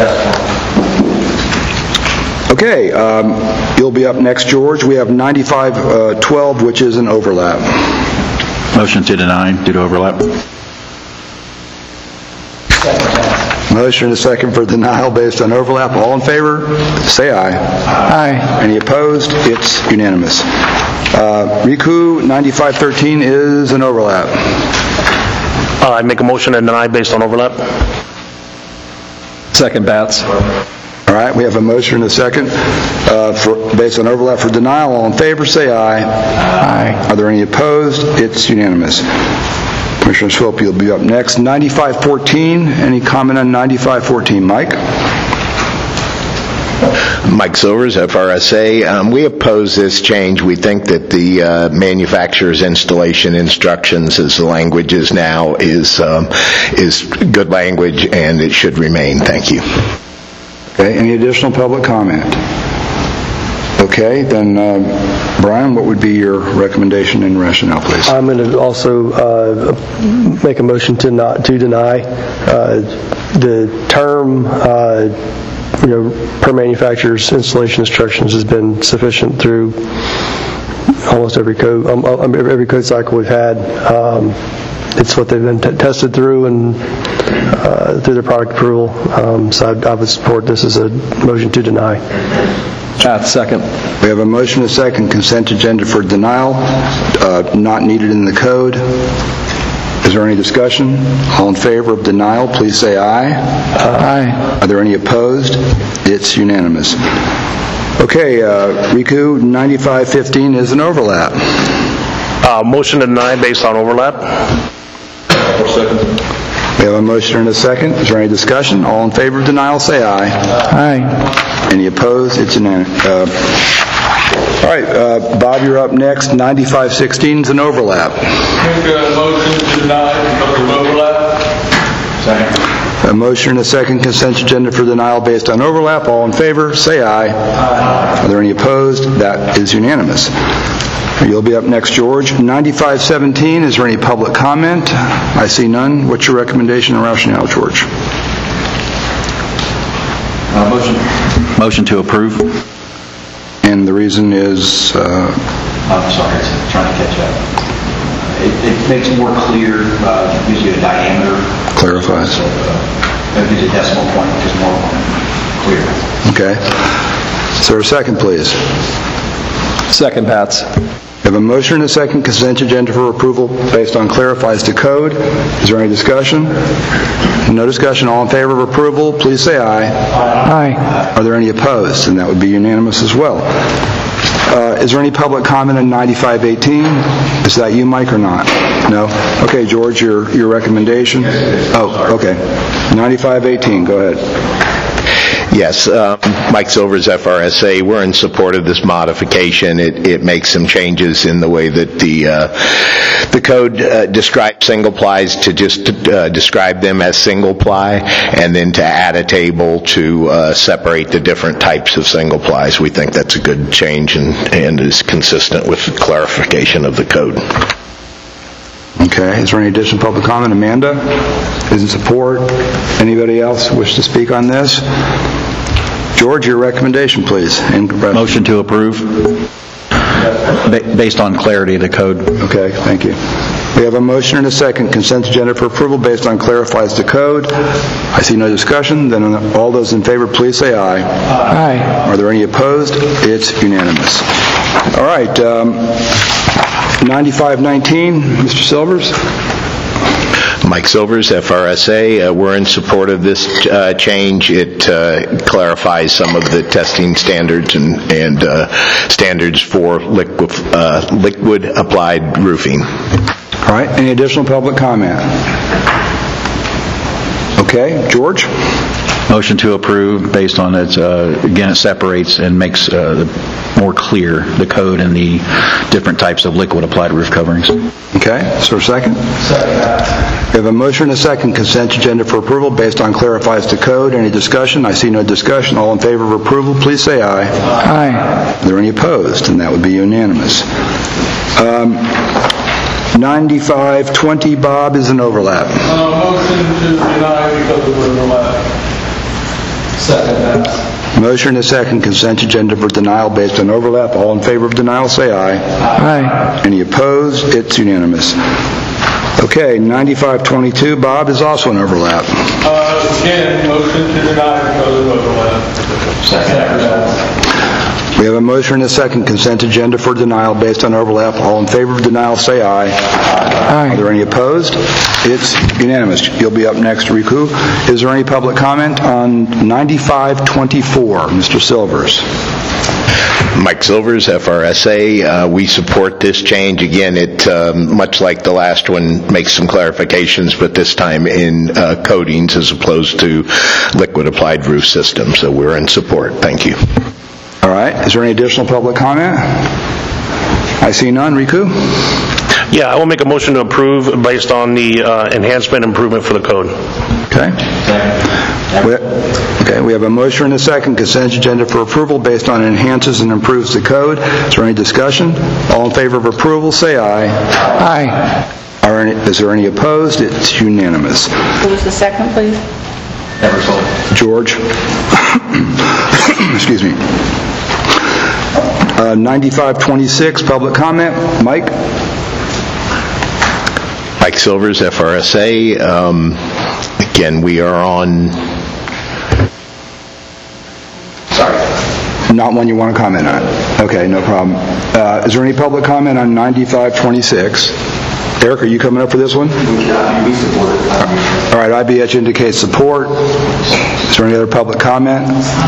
Okay, you'll be up next, George. We have 9512, which is an overlap. Motion to deny due to overlap. Motion and a second for denial based on overlap. All in favor, say aye. Aye. Any opposed? It's unanimous. Riku 9513 is an overlap. I make a motion to deny based on overlap. Second, Bats. All right, we have a motion and a second based on overlap for denial. All in favor, say aye. Aye. Are there any opposed? It's unanimous. Commissioner Swope, you'll be up next. 9514, any comment on 9514? Mike? Mike Silvers, FRSA. We oppose this change. We think that the manufacturer's installation instructions, as the language is now, is good language, and it should remain. Thank you. Okay, any additional public comment? Okay, then Brian, what would be your recommendation and rationale, please? I'm going to also make a motion to deny. The term per manufacturer's installation instructions has been sufficient through almost every code cycle we've had. It's what they've been tested through and through their product approval. So I would support this as a motion to deny. Second. We have a motion and a second. Consent agenda for denial, not needed in the code. Is there any discussion? All in favor of denial, please say aye. Aye. Are there any opposed? It's unanimous. Okay, Riku, 9515 is an overlap. Motion to deny based on overlap. We have a motion and a second. Is there any discussion? All in favor of denial, say aye. Aye. Any opposed? It's unanimous. All right, Bob, you're up next. 9516 is an overlap. Make a motion to deny because of overlap. Second. A motion and a second. Consent agenda for denial based on overlap. All in favor, say aye. Aye. Are there any opposed? That is unanimous. You'll be up next, George. 9517, is there any public comment? I see none. What's your recommendation and rationale, George? Motion to approve. And the reason is? I'm sorry, trying to catch up. it makes more clear, gives you a diameter. Clarifies. It gives you a decimal point, which is more clear. Okay. Is there a second, please? Second, Pats. We have a motion and a second consent agenda for approval based on clarifies to code. Is there any discussion? No discussion. All in favor of approval, please say aye. Aye. Are there any opposed? And that would be unanimous as well. Is there any public comment on 9518? Is that you, Mike, or not? No? Okay, George, your recommendation? Oh, okay. 9518, go ahead. Yes, Mike Silvers, FRSA. We're in support of this modification. It makes some changes in the way that the code describes single plies to just describe them as single ply, and then to add a table to separate the different types of single plies. We think that's a good change and is consistent with the clarification of the code. Okay, is there any additional public comment? Amanda is in support. Anybody else wish to speak on this? George, your recommendation, please. Motion to approve, based on clarity of the code. Okay, thank you. We have a motion and a second consent agenda for approval based on clarifies the code. I see no discussion. Then all those in favor, please say aye. Aye. Are there any opposed? It's unanimous. All right. 9519, Mr. Silvers. Mike Silvers, FRSA. We're in support of this change. It clarifies some of the testing standards and standards for liquid applied roofing. All right. Any additional public comment? Okay. George? Motion to approve based on its, again, it separates and makes more clear the code and the different types of liquid applied roof coverings. Okay. Is there a second? Second. We have a motion and a second consent agenda for approval based on clarifies the code. Any discussion? I see no discussion. All in favor of approval, please say aye. Aye. Are there any opposed? And that would be unanimous. 9520, Bob, is an overlap. Motion to deny because of overlap. Second. Motion and a second consent agenda for denial based on overlap. All in favor of denial, say aye. Aye. Any opposed? It's unanimous. Okay, 9522, Bob, is also an overlap. Again, motion to deny because of overlap. Second. We have a motion and a second consent agenda for denial based on overlap. All in favor of denial, say aye. Aye. Are there any opposed? It's unanimous. You'll be up next, Riku. Is there any public comment on 9524, Mr. Silvers? Mike Silvers, FRSA. We support this change. Again, it, much like the last one, makes some clarifications, but this time in coatings as opposed to liquid applied roof systems. So we're in support. Thank you. All right. Is there any additional public comment? I see none. Riku? Yeah, I will make a motion to approve based on the enhancement improvement for the code. Okay. We have a motion and a second consent agenda for approval based on enhances and improves the code. Is there any discussion? All in favor of approval, say aye. Aye. Is there any opposed? It's unanimous. Who's the second, please? George. Excuse me. 9526, public comment. Mike? Mike Silvers, FRSA. Again, we are on... Sorry. Not one you want to comment on. Okay, no problem. Is there any public comment on 9526? Eric, are you coming up for this one? We support it. All right, IBH indicates support. Is there any other public comment?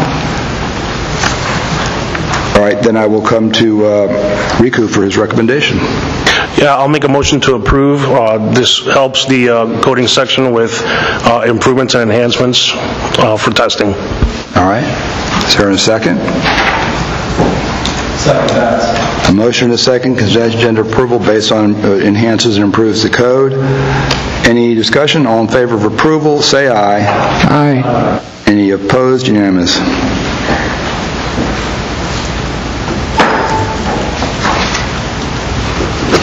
All right, then I will come to Riku for his recommendation. Yeah, I'll make a motion to approve. This helps the coding section with improvements and enhancements for testing. All right. Is there a second? Second. A motion and a second consent agenda approval based on enhances and improves the code. Any discussion? All in favor of approval, say aye. Aye. Any opposed? Unanimous.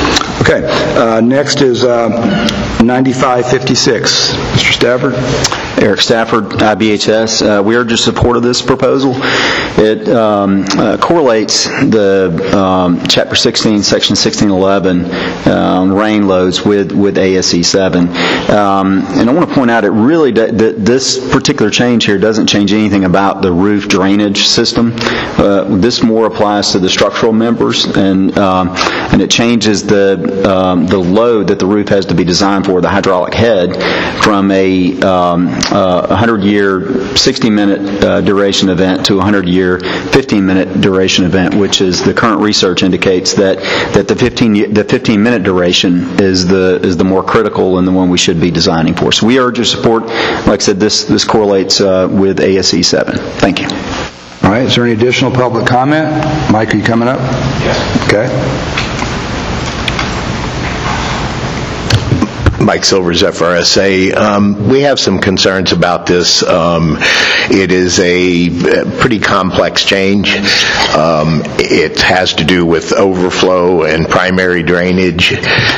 Okay, next is 9556. Mr. Stafford? Eric Stafford, IBHS. We urge your support of this proposal. It correlates the Chapter 16, Section 1611 rain loads with ASC 7. And I want to point out that this particular change here doesn't change anything about the roof drainage system. This more applies to the structural members, and it changes the load that the roof has to be designed for, the hydraulic head, from a 100-year 60-minute duration event to a 100-year 15-minute duration event, which is the current research indicates that the 15-minute duration is the more critical and the one we should be designing for. So we urge your support. Like I said, this correlates with ASC 7. Thank you. All right, is there any additional public comment? Mike, are you coming up? Yes. Okay. Mike Silvers, FRSA. We have some concerns about this. It is a pretty complex change. It has to do with overflow and primary drainage,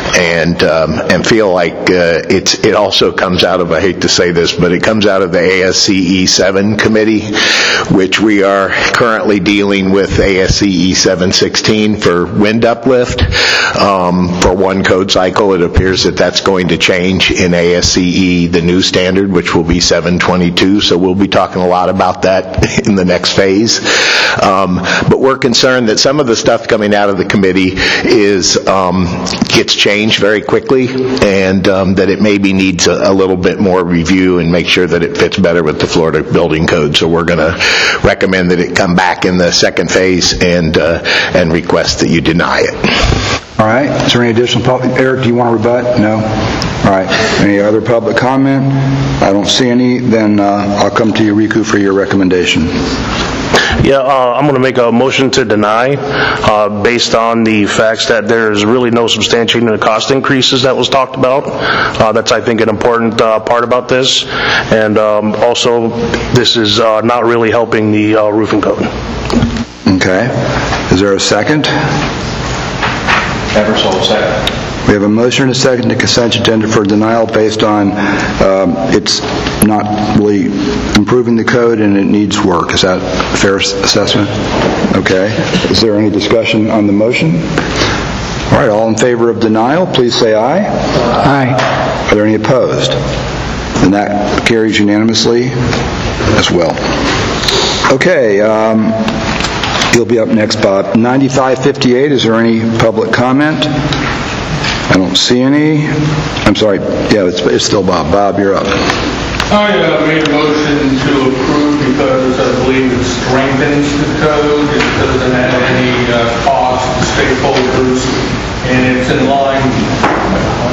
and feel like it also comes out of, I hate to say this, but it comes out of the ASCE 7 committee, which we are currently dealing with ASCE 716 for wind uplift. For one code cycle, it appears that that's going to change in ASCE, the new standard, which will be 722, so we'll be talking a lot about that in the next phase. But we're concerned that some of the stuff coming out of the committee gets changed very quickly, and that it maybe needs a little bit more review and make sure that it fits better with the Florida Building Code. So we're going to recommend that it come back in the second phase and request that you deny it. All right. Is there any additional public? Eric, do you want to rebut? No? All right. Any other public comment? I don't see any. Then I'll come to you, Riku, for your recommendation. Yeah, I'm going to make a motion to deny based on the facts that there's really no substantiating the cost increases that was talked about. That's, I think, an important part about this. And also, this is not really helping the roofing code. Okay. Is there a second? Eversole, second. We have a motion and a second to consent agenda for denial based on it's not really improving the code and it needs work. Is that a fair assessment? Okay. Is there any discussion on the motion? All right. All in favor of denial, please say aye. Aye. Are there any opposed? And that carries unanimously as well. Okay. You'll be up next, Bob. 9558, is there any public comment? I don't see any. I'm sorry. Yeah, it's still Bob. Bob, you're up. I made a motion to approve because I believe it strengthens the code. It doesn't add any cost to stakeholders, and it's in line.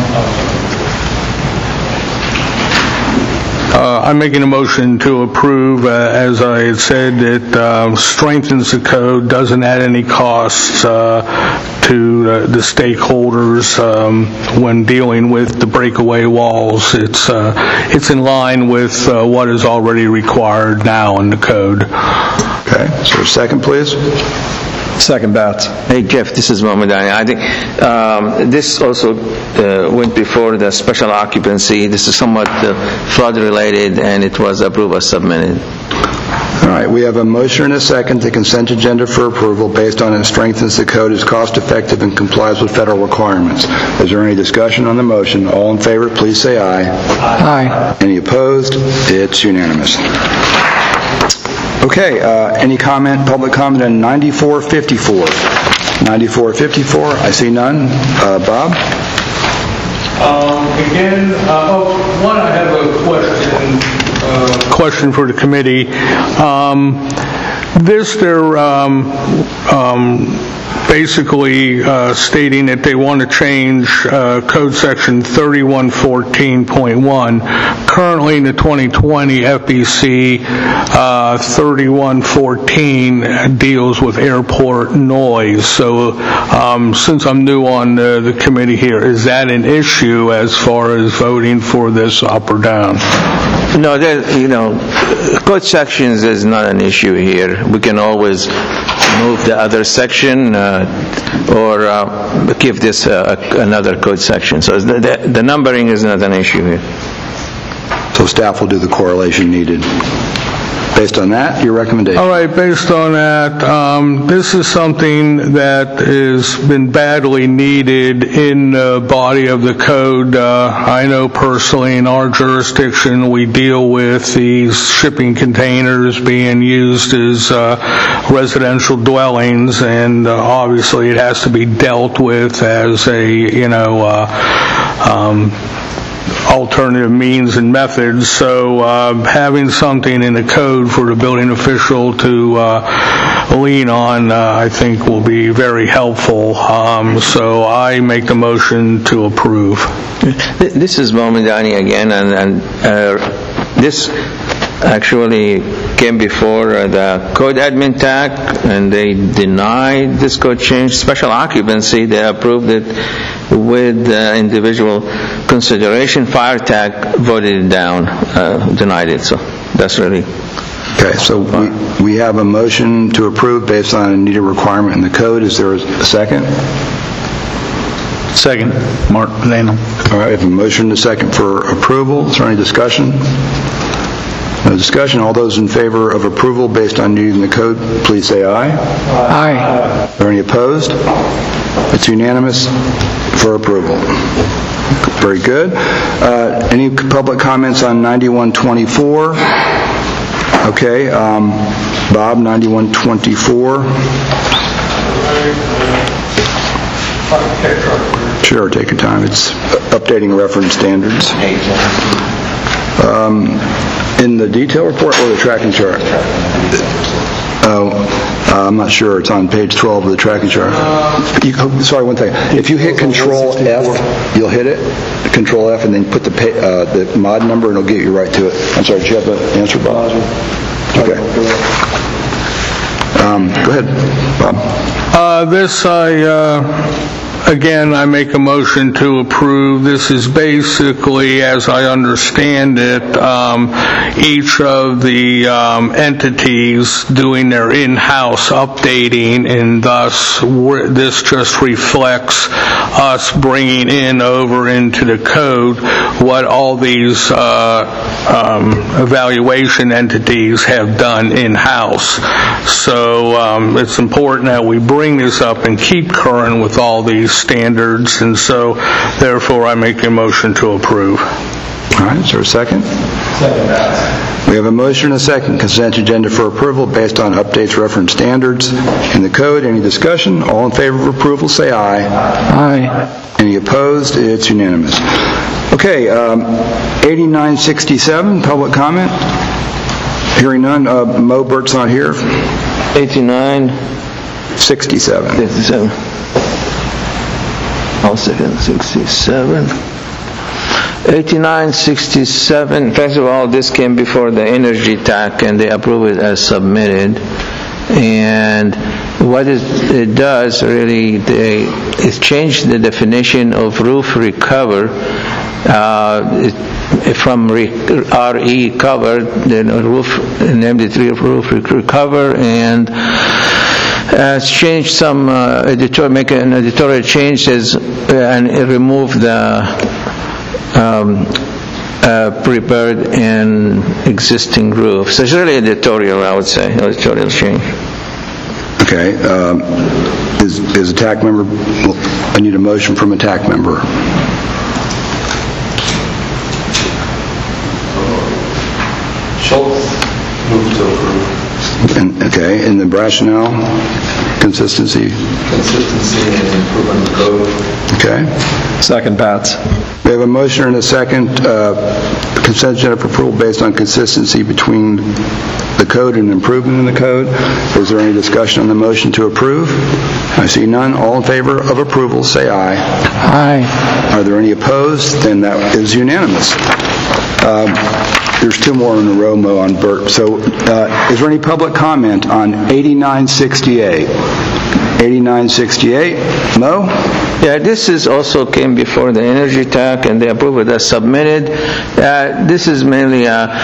I'm making a motion to approve, as I had said, it strengthens the code, doesn't add any costs to the stakeholders when dealing with the breakaway walls. It's in line with what is already required now in the code. Okay. Is there a second, please? Second, Bats. Hey, Jeff, this is Mohammed Ali. I think this also went before the special occupancy. This is somewhat flood-related, and it was approved as submitted. All right. We have a motion and a second to consent agenda for approval based on it strengthens the code, is cost-effective, and complies with federal requirements. Is there any discussion on the motion? All in favor, please say aye. Aye. Any opposed? It's unanimous. Okay, any comment, public comment on 9454? 9454, I see none. Bob? One, I have a question for the committee. They're basically stating that they want to change code section 3114.1. Currently in the 2020 FBC, 3114 deals with airport noise. So since I'm new on the committee here, is that an issue as far as voting for this up or down? No, code sections is not an issue here. We can always move the other section or give this another code section. So the numbering is not an issue here. So staff will do the correlation needed. Based on that, your recommendation? All right, based on that, this is something that has been badly needed in the body of the code. I know personally in our jurisdiction we deal with these shipping containers being used as residential dwellings, and obviously it has to be dealt with as a, alternative means and methods. So having something in the code for the building official to lean on, I think will be very helpful. So I make the motion to approve. This is Mohamedani again, and this actually came before the code admin TAC, and they denied this code change. Special occupancy, they approved it with individual consideration. Fire TAC voted it down, denied it. So that's really... Okay, so we have a motion to approve based on a needed requirement in the code. Is there a second? Second, Mark Daniel. All right, we have a motion and a second for approval. Is there any discussion? No discussion. All those in favor of approval based on needing the code, please say aye. Aye. Are there any opposed? It's unanimous for approval. Very good. Any public comments on 9124? Okay, Bob, 9124. Sure, take your time. It's updating reference standards. In the detail report or the tracking chart? I'm not sure. It's on page 12 of the tracking chart. Sorry, one thing. If you hit Control F, you'll hit it. Control F, and then put the mod number, and it'll get you right to it. I'm sorry. Did you have the answer, Bob? Okay. Go ahead, Bob. Again, I make a motion to approve. This is basically, as I understand it, each of the entities doing their in-house updating, and thus this just reflects us bringing in over into the code what all these evaluation entities have done in-house. So it's important that we bring this up and keep current with all these standards, and so therefore I make a motion to approve. All right, is there a second? Second. We have a motion and a second. Consent agenda for approval based on updates reference standards in the code. Any discussion? All in favor of approval say aye. Aye. Any opposed? It's unanimous. Okay, 8967, public comment. Hearing none. Mo Burt's not here. 8967. 67. I'll second 67. 8967. First of all, this came before the Energy TAC, and they approved it as submitted. And what it does really, it changed the definition of roof recover from RE covered, then roof, named it roof recover, and changed some make an editorial change and remove the prepared and existing roofs. So it's really editorial, I would say, editorial change. Okay. Is a TAC member? Well, I need a motion from a TAC member. Schultz, move to approve. Okay, and the rationale? Consistency? Consistency and improvement of the code. Okay. Second, Pats. We have a motion and a second. Consent agenda for approval based on consistency between the code and improvement in the code. Is there any discussion on the motion to approve? I see none. All in favor of approval say aye. Aye. Are there any opposed? Then that is unanimous. There's two more in a row, Mo, on Burt. So is there any public comment on 8968? 8968, Mo? Yeah, this is also came before the Energy TAC, and they approved it as submitted. This is mainly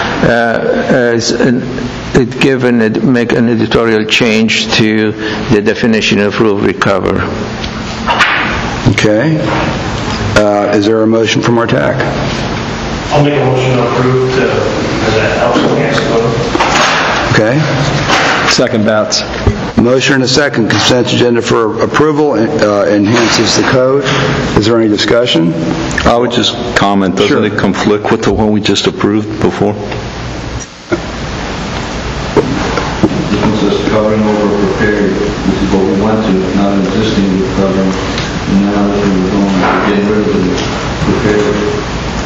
make an editorial change to the definition of roof recover. Okay. Is there a motion from our TAC? I'll make a motion to approve as that helps enhance the code. Okay. Second, Bouts. Motion and a second. Consent agenda for approval enhances the code. Is there any discussion? I would just comment, doesn't it conflict with the one we just approved before? This one says covering over prepared, which is what we want to, not an existing covering. And now that we're going to get rid of the prepared.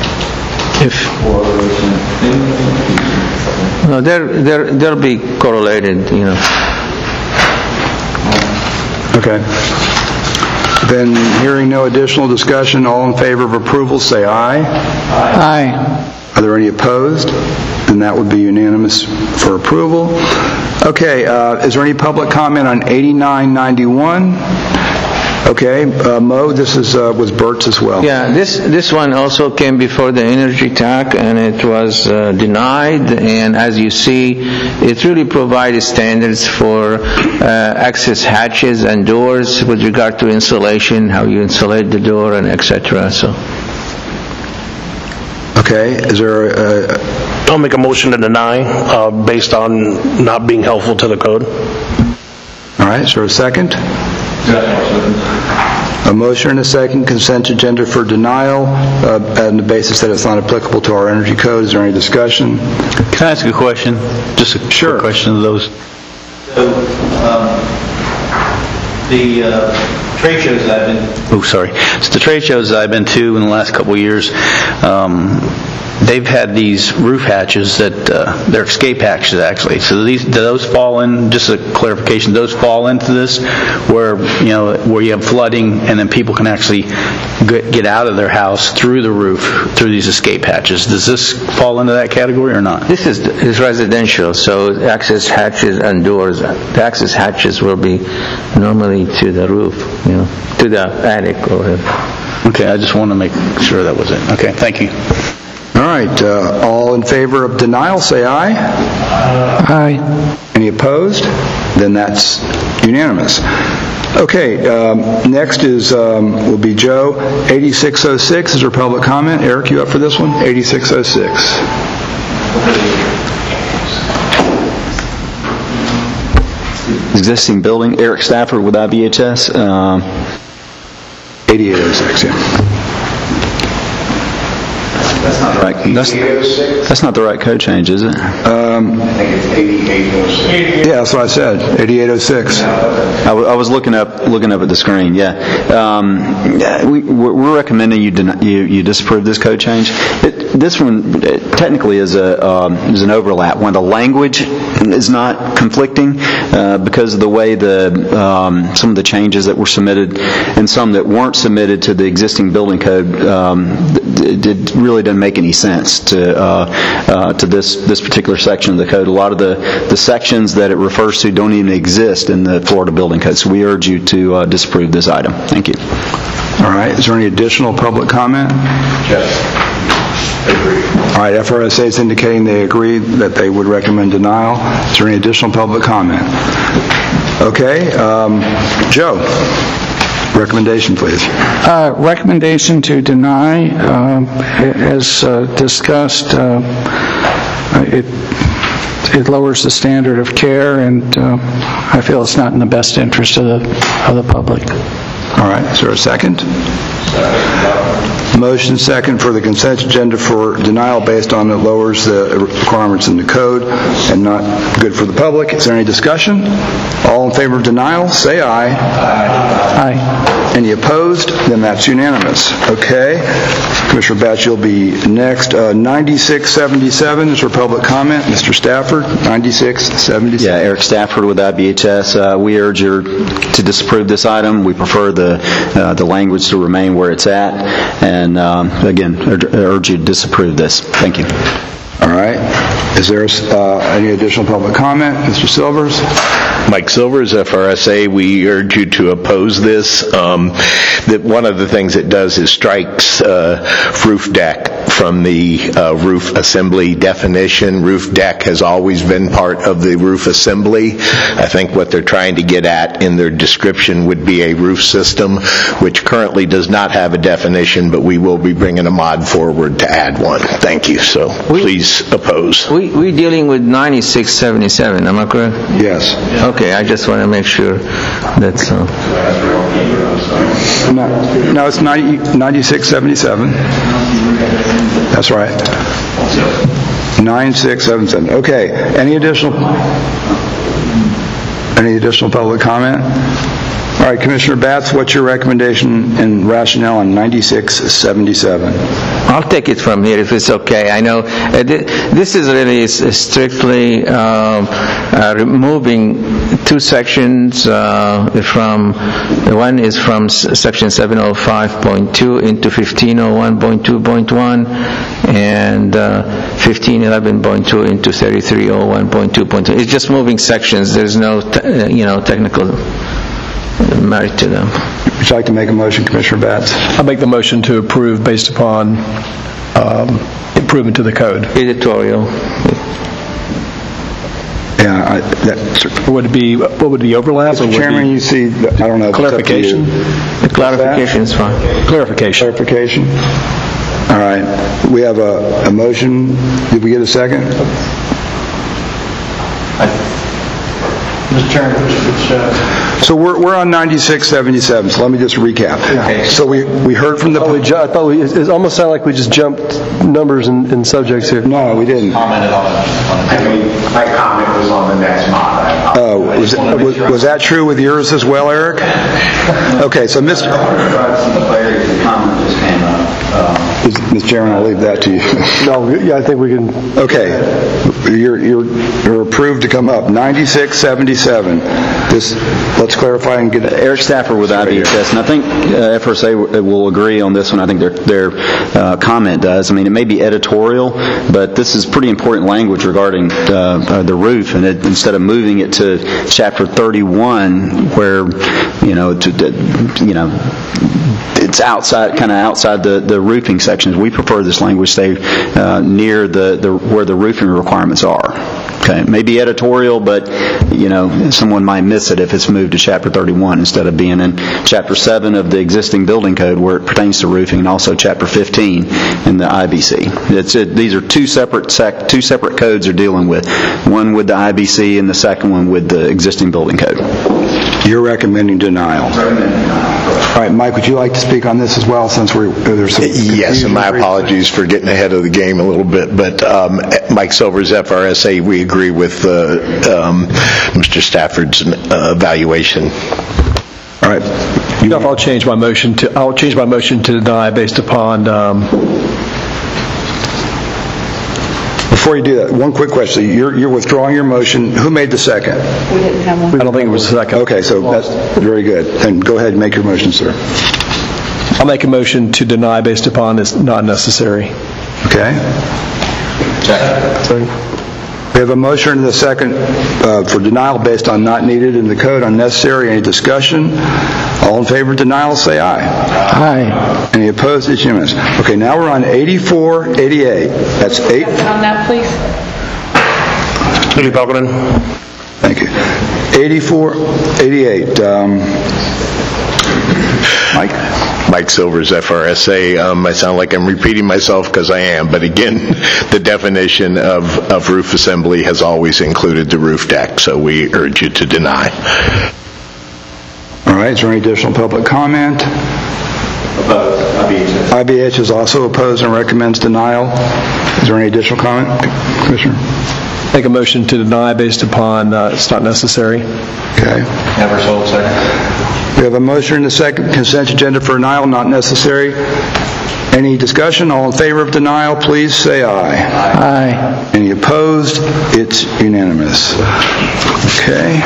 No, they'll be correlated, Okay. Then, hearing no additional discussion, all in favor of approval say aye. Aye. Are there any opposed? Then that would be unanimous for approval. Okay, is there any public comment on 8991? Okay, Mo, this was Bert's as well. Yeah, this one also came before the Energy TAC, and it was denied. And as you see, it really provides standards for access hatches and doors with regard to insulation, how you insulate the door, and etc. So. Okay, is there I'll make a motion to deny based on not being helpful to the code. All right, is there a second? A motion and a second, consent agenda for denial on the basis that it's not applicable to our energy code. Is there any discussion? Can I ask a question? Just a quick question of those. So, the trade shows that I've been... So the trade shows that I've been to in the last couple of years, they've had these roof hatches that they're escape hatches actually. So do those fall in? Just a clarification. Those fall into this, where you have flooding and then people can actually get out of their house through the roof through these escape hatches. Does this fall into that category or not? This is residential, so access hatches and doors. The access hatches will be normally to the roof, to the attic or whatever. Okay, I just want to make sure that was it. Okay, thank you. All right, all in favor of denial, say aye. Aye. Any opposed? Then that's unanimous. Okay, next will be Joe. 8606 is our public comment. Eric, you up for this one? 8606. Existing building, Eric Stafford with IBHS. 8806, yeah. That's not the right. That's not the right code change, is it? I think it's 8806. Yeah, that's what I said. 8806. I was looking up at the screen. Yeah, we're recommending you disapprove this code change. This one technically is an overlap. When the language is not conflicting because of the way some of the changes that were submitted and some that weren't submitted to the existing building code, it really doesn't make any sense to this particular section of the code. A lot of the sections that it refers to don't even exist in the Florida Building Code. So we urge you to disapprove this item. Thank you. All right. Is there any additional public comment? Yes. All right. FRSA is indicating they agree that they would recommend denial. Is there any additional public comment? Okay. Joe, recommendation, please. Recommendation to deny, as discussed, it lowers the standard of care, and I feel it's not in the best interest of the public. All right. Is there a second? Motion second for the consent agenda for denial based on it lowers the requirements in the code and not good for the public. Is there any discussion? All in favor of denial, say aye. Aye. Any opposed? Then that's unanimous. Okay. Commissioner Batch, you'll be next. 9677 is for public comment. Mr. Stafford, 9677. Yeah, Eric Stafford with IBHS. We urge you to disapprove this item. We prefer the language to remain where it's at. And again, urge you to disapprove this. Thank you. All right. Is there any additional public comment? Mr. Silvers? Mike Silvers, FRSA, we urge you to oppose this. That one of the things it does is strikes roof deck from the roof assembly definition. Roof deck has always been part of the roof assembly. I think what they're trying to get at in their description would be a roof system, which currently does not have a definition, but we will be bringing a mod forward to add one. Thank you. So please oppose. We're dealing with 9677, am I correct? Yes. Okay, I just want to make sure that's so. No, it's 9677. That's right. 9677. Okay. Any additional public comment? All right, Commissioner Batts, what's your recommendation and rationale on 9677? I'll take it from here if it's okay. I know this is really strictly removing two sections from, one is from section 705.2 into 1501.2.1 and 1511.2 into 3301.2.2. It's just moving sections. There's no technical merit to them. Would you like to make a motion, Commissioner Batts? I make the motion to approve based upon improvement to the code. Editorial. Yeah, what would be overlap? Mr. Chairman, you see, I don't know. Clarification? The clarification is fine. Clarification. All right. We have a motion. Did we get a second? Mr. Chairman, so we're on 9677, so let me just recap. Okay. So we heard from the... I thought it almost sounded like we just jumped numbers and subjects here. No, we didn't. Commented on it. My comment was on the next mod. Was that true with yours as well, Eric? Okay, so Mr. Mr. Chairman, I'll leave that to you. No, yeah, I think we can... Okay, you're approved to come up. 9677. Let's clarify and get... Eric Stafford with IBHS, and I think FRSA will agree on this one. I think their comment does. I mean, it may be editorial, but this is pretty important language regarding the roof, and instead of moving it to Chapter 31, where, it's kind of outside the roofing sections. We prefer this language stay near where the roofing requirements are. Okay, maybe editorial, but someone might miss it if it's moved to Chapter 31 instead of being in Chapter 7 of the existing building code where it pertains to roofing, and also Chapter 15 in the IBC. These are two separate codes they're dealing with. One with the IBC and the second one with the existing building code. You're recommending denial. All right, Mike, would you like to speak on this as well, since there's some Yes, and my apologies for getting ahead of the game a little bit, but Mike Silver's FRSA, we agree with Mr. Stafford's evaluation. All right. I'll change my motion to deny based upon... Before you do that, one quick question. You're withdrawing your motion. Who made the second? We didn't have one. I don't think it was a second. Okay, so that's very good. Then go ahead and make your motion, sir. I'll make a motion to deny based upon it's not necessary. Okay. Sorry. We have a motion and a second for denial based on not needed in the code, unnecessary. Any discussion? All in favor of denial, say aye. Aye. Any opposed? It's unanimous. Okay, now we're on 8488. That's 8. On that, please. Julie Pelkinen. Thank you. 8488. Mike? Mike Silver's FRSA. I sound like I'm repeating myself because I am, but again, the definition of roof assembly has always included the roof deck, so we urge you to deny. All right, is there any additional public comment? IBH is also opposed and recommends denial. Is there any additional comment, Commissioner? Make a motion to deny based upon it's not necessary. Okay. Never sold, second. We have a motion and a second consent agenda for denial, not necessary. Any discussion? All in favor of denial, please say aye. Aye. Any opposed? It's unanimous. Okay.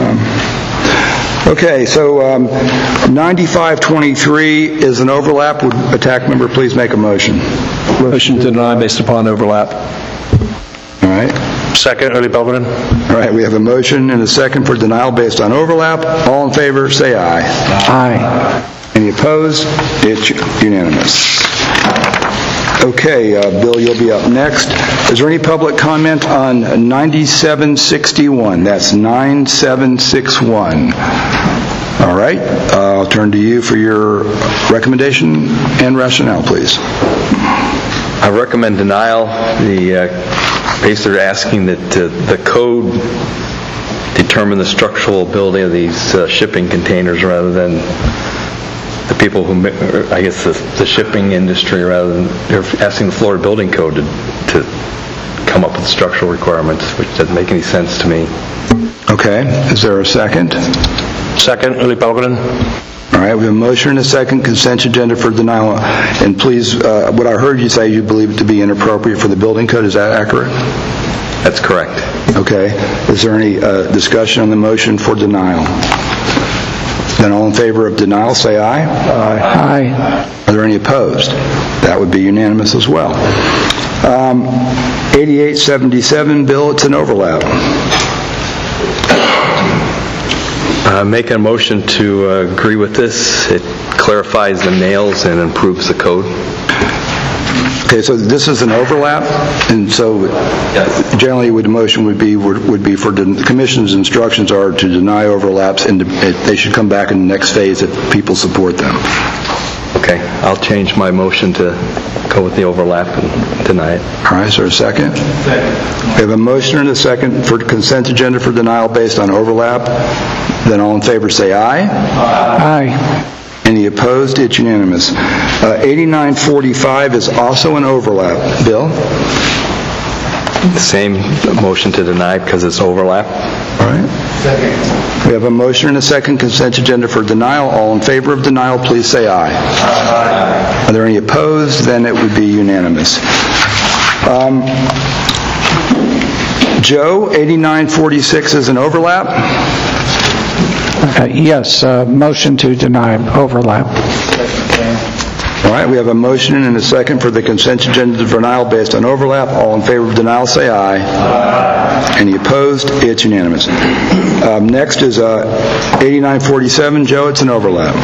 Okay, so 9523 is an overlap. Would attack member please make a motion? Motion to deny based upon overlap. All right. Second, Early Pelkinen. All right, we have a motion and a second for denial based on overlap. All in favor, say aye. Aye. Any opposed? It's unanimous. Okay, Bill, you'll be up next. Is there any public comment on 9761? That's 9761. All right, I'll turn to you for your recommendation and rationale, please. I recommend denial. Basically, they're asking that the code determine the structural ability of these shipping containers rather than the people who, I guess, the shipping industry, rather than they're asking the Florida Building Code to come up with structural requirements, which doesn't make any sense to me. Okay, is there a second? Second, Uli Peltonen. All right, we have a motion and a second, consent agenda for denial. And please, what I heard you say, you believe it to be inappropriate for the building code. Is that accurate? That's correct. Okay. Is there any discussion on the motion for denial? Then all in favor of denial, say aye. Aye. Are there any opposed? That would be unanimous as well. 8877, Bill, it's an overlap. Make a motion to agree with this. It clarifies the nails and improves the code. Okay, so this is an overlap, and so generally the motion would be for the Commission's instructions are to deny overlaps, and they should come back in the next phase if people support them. Okay, I'll change my motion to go with the overlap and deny it. All right, is there a second? Second. We have a motion and a second for consent agenda for denial based on overlap. Then all in favor say aye. Aye. Any opposed? It's unanimous. 8945 is also an overlap. Bill? Same motion to deny because it's overlap. All right. Second. We have a motion and a second consent agenda for denial. All in favor of denial, please say aye. Aye. Are there any opposed? Then it would be unanimous. Joe, 8946 is an overlap. Yes, motion to deny overlap. All right, we have a motion and a second for the consent agenda for denial based on overlap. All in favor of denial, say aye. Aye. Any opposed? It's unanimous. Next is 8947. Joe, it's an overlap.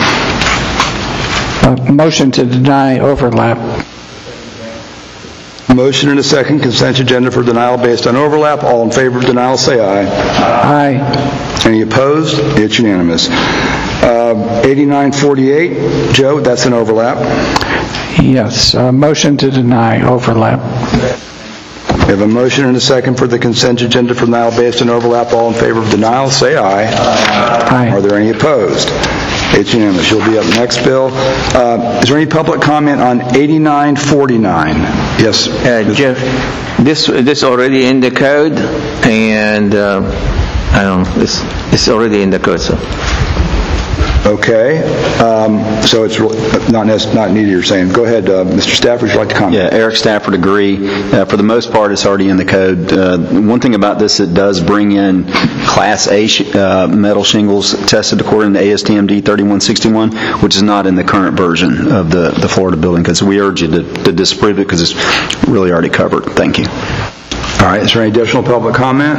Motion to deny overlap. Motion and a second consent agenda for denial based on overlap. All in favor of denial, say aye. Aye. Any opposed? It's unanimous. 8948. Joe, that's an overlap. Yes, motion to deny overlap. We have a motion and a second for the consent agenda for denial based on overlap. All in favor of denial, say aye. Aye. Are there any opposed? It's unanimous. You'll be up next, Bill. Is there any public comment on 8949? Yes. Jeff, this already in the code, and I don't know, it's already in the code, so. Okay. So it's not needed, you're saying. Go ahead, Mr. Stafford, would you like to comment? Yeah, Eric Stafford agree. For the most part, it's already in the code. One thing about this, it does bring in Class A metal shingles tested according to ASTM D3161, which is not in the current version of the Florida Building Code. So we urge you to disapprove it because it's really already covered. Thank you. All right. Is there any additional public comment?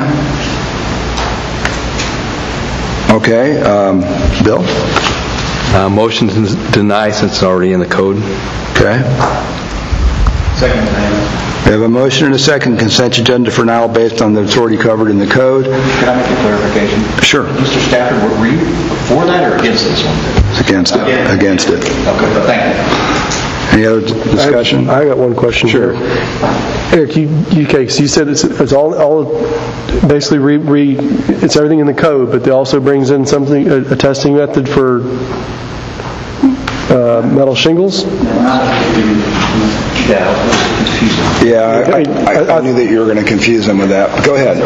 Okay. Bill? Motion to deny since it's already in the code. Okay. Second. We have a motion and a second consent agenda for now based on that's already covered in the code. Can I make a clarification? Sure. Mr. Stafford, were you for that or against this one? Against it. Against it. Okay, but thank you. Any other discussion? I got one question. Sure. Eric, you said it's all basically it's everything in the code, but it also brings in something, a testing method for metal shingles? Yeah, I knew that you were going to confuse them with that. Go ahead.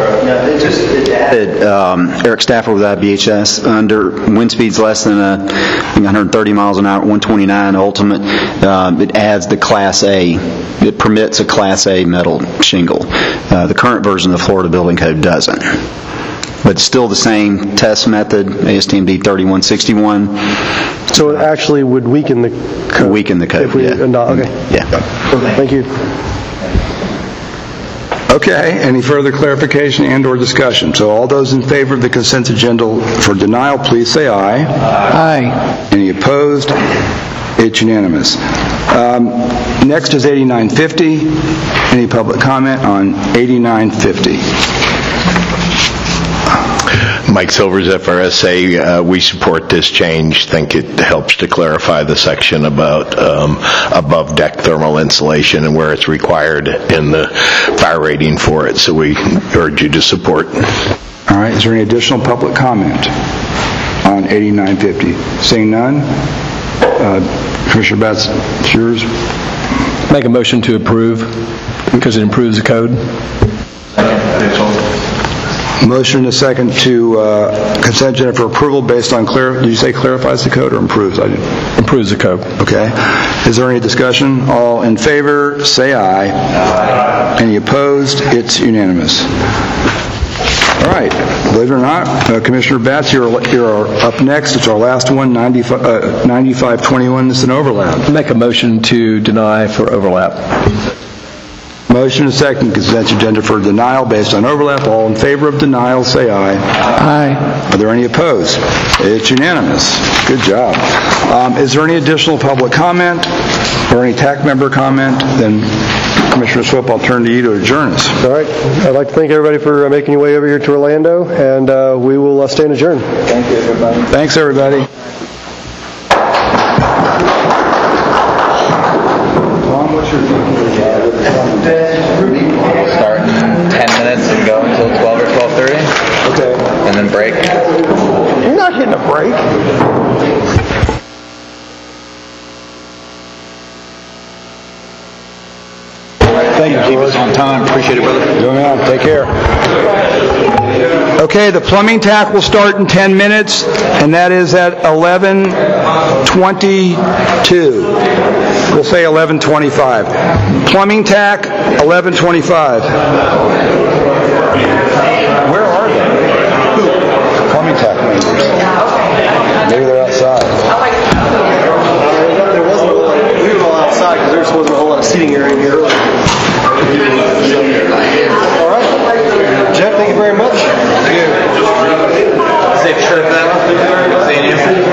Eric Stafford with IBHS. Under wind speeds less than 130 miles an hour, 129 ultimate, it adds the Class A. It permits a Class A metal shingle. The current version of the Florida Building Code doesn't. But it's still the same test method, ASTM D3161. So it actually would weaken the code? Weaken the code, okay. Yeah. Thank you. Okay, any further clarification and or discussion? So all those in favor of the consent agenda for denial, please say aye. Aye. Any opposed? It's unanimous. Next is 8950. Any public comment on 8950? Mike Silvers, FRSA. We support this change. Think it helps to clarify the section about above deck thermal insulation and where it's required in the fire rating for it. So we urge you to support. All right. Is there any additional public comment on 8950? Seeing none, Commissioner Betts, it's yours. Make a motion to approve because it improves the code. Motion and a second to consent agenda for approval based on did you say clarifies the code or improves? I didn't. Improves the code. Okay. Is there any discussion? All in favor, say aye. Aye. Any opposed? It's unanimous. All right. Believe it or not, Commissioner Batts, you're up next. It's our last one, 9521. It's an overlap. Make a motion to deny for overlap. Motion and second consent agenda for denial based on overlap. All in favor of denial, say aye. Aye. Are there any opposed? It's unanimous. Good job. Is there any additional public comment or any TAC member comment? Then Commissioner Swope, I'll turn to you to adjourn us. All right. I'd like to thank everybody for making your way over here to Orlando, and we will stand adjourned. Thank you, everybody. Thanks, everybody. Tom, what's your Start in 10 minutes and go until 12 or 12:30. Okay. And then break. You're not hitting a break. Thank you. Keep us on time. Appreciate it, brother. Going on. Take care. Okay, the plumbing tack will start in 10 minutes, and that is at 11:22. We'll say 11:25. Plumbing tack, 11:25. Where are they? Plumbing tack members. Maybe they're outside. There wasn't a whole lot. We were all outside because there just wasn't a whole lot of seating area in here earlier. All right. Jeff, thank you very much. Safe trip, man. Seeing you.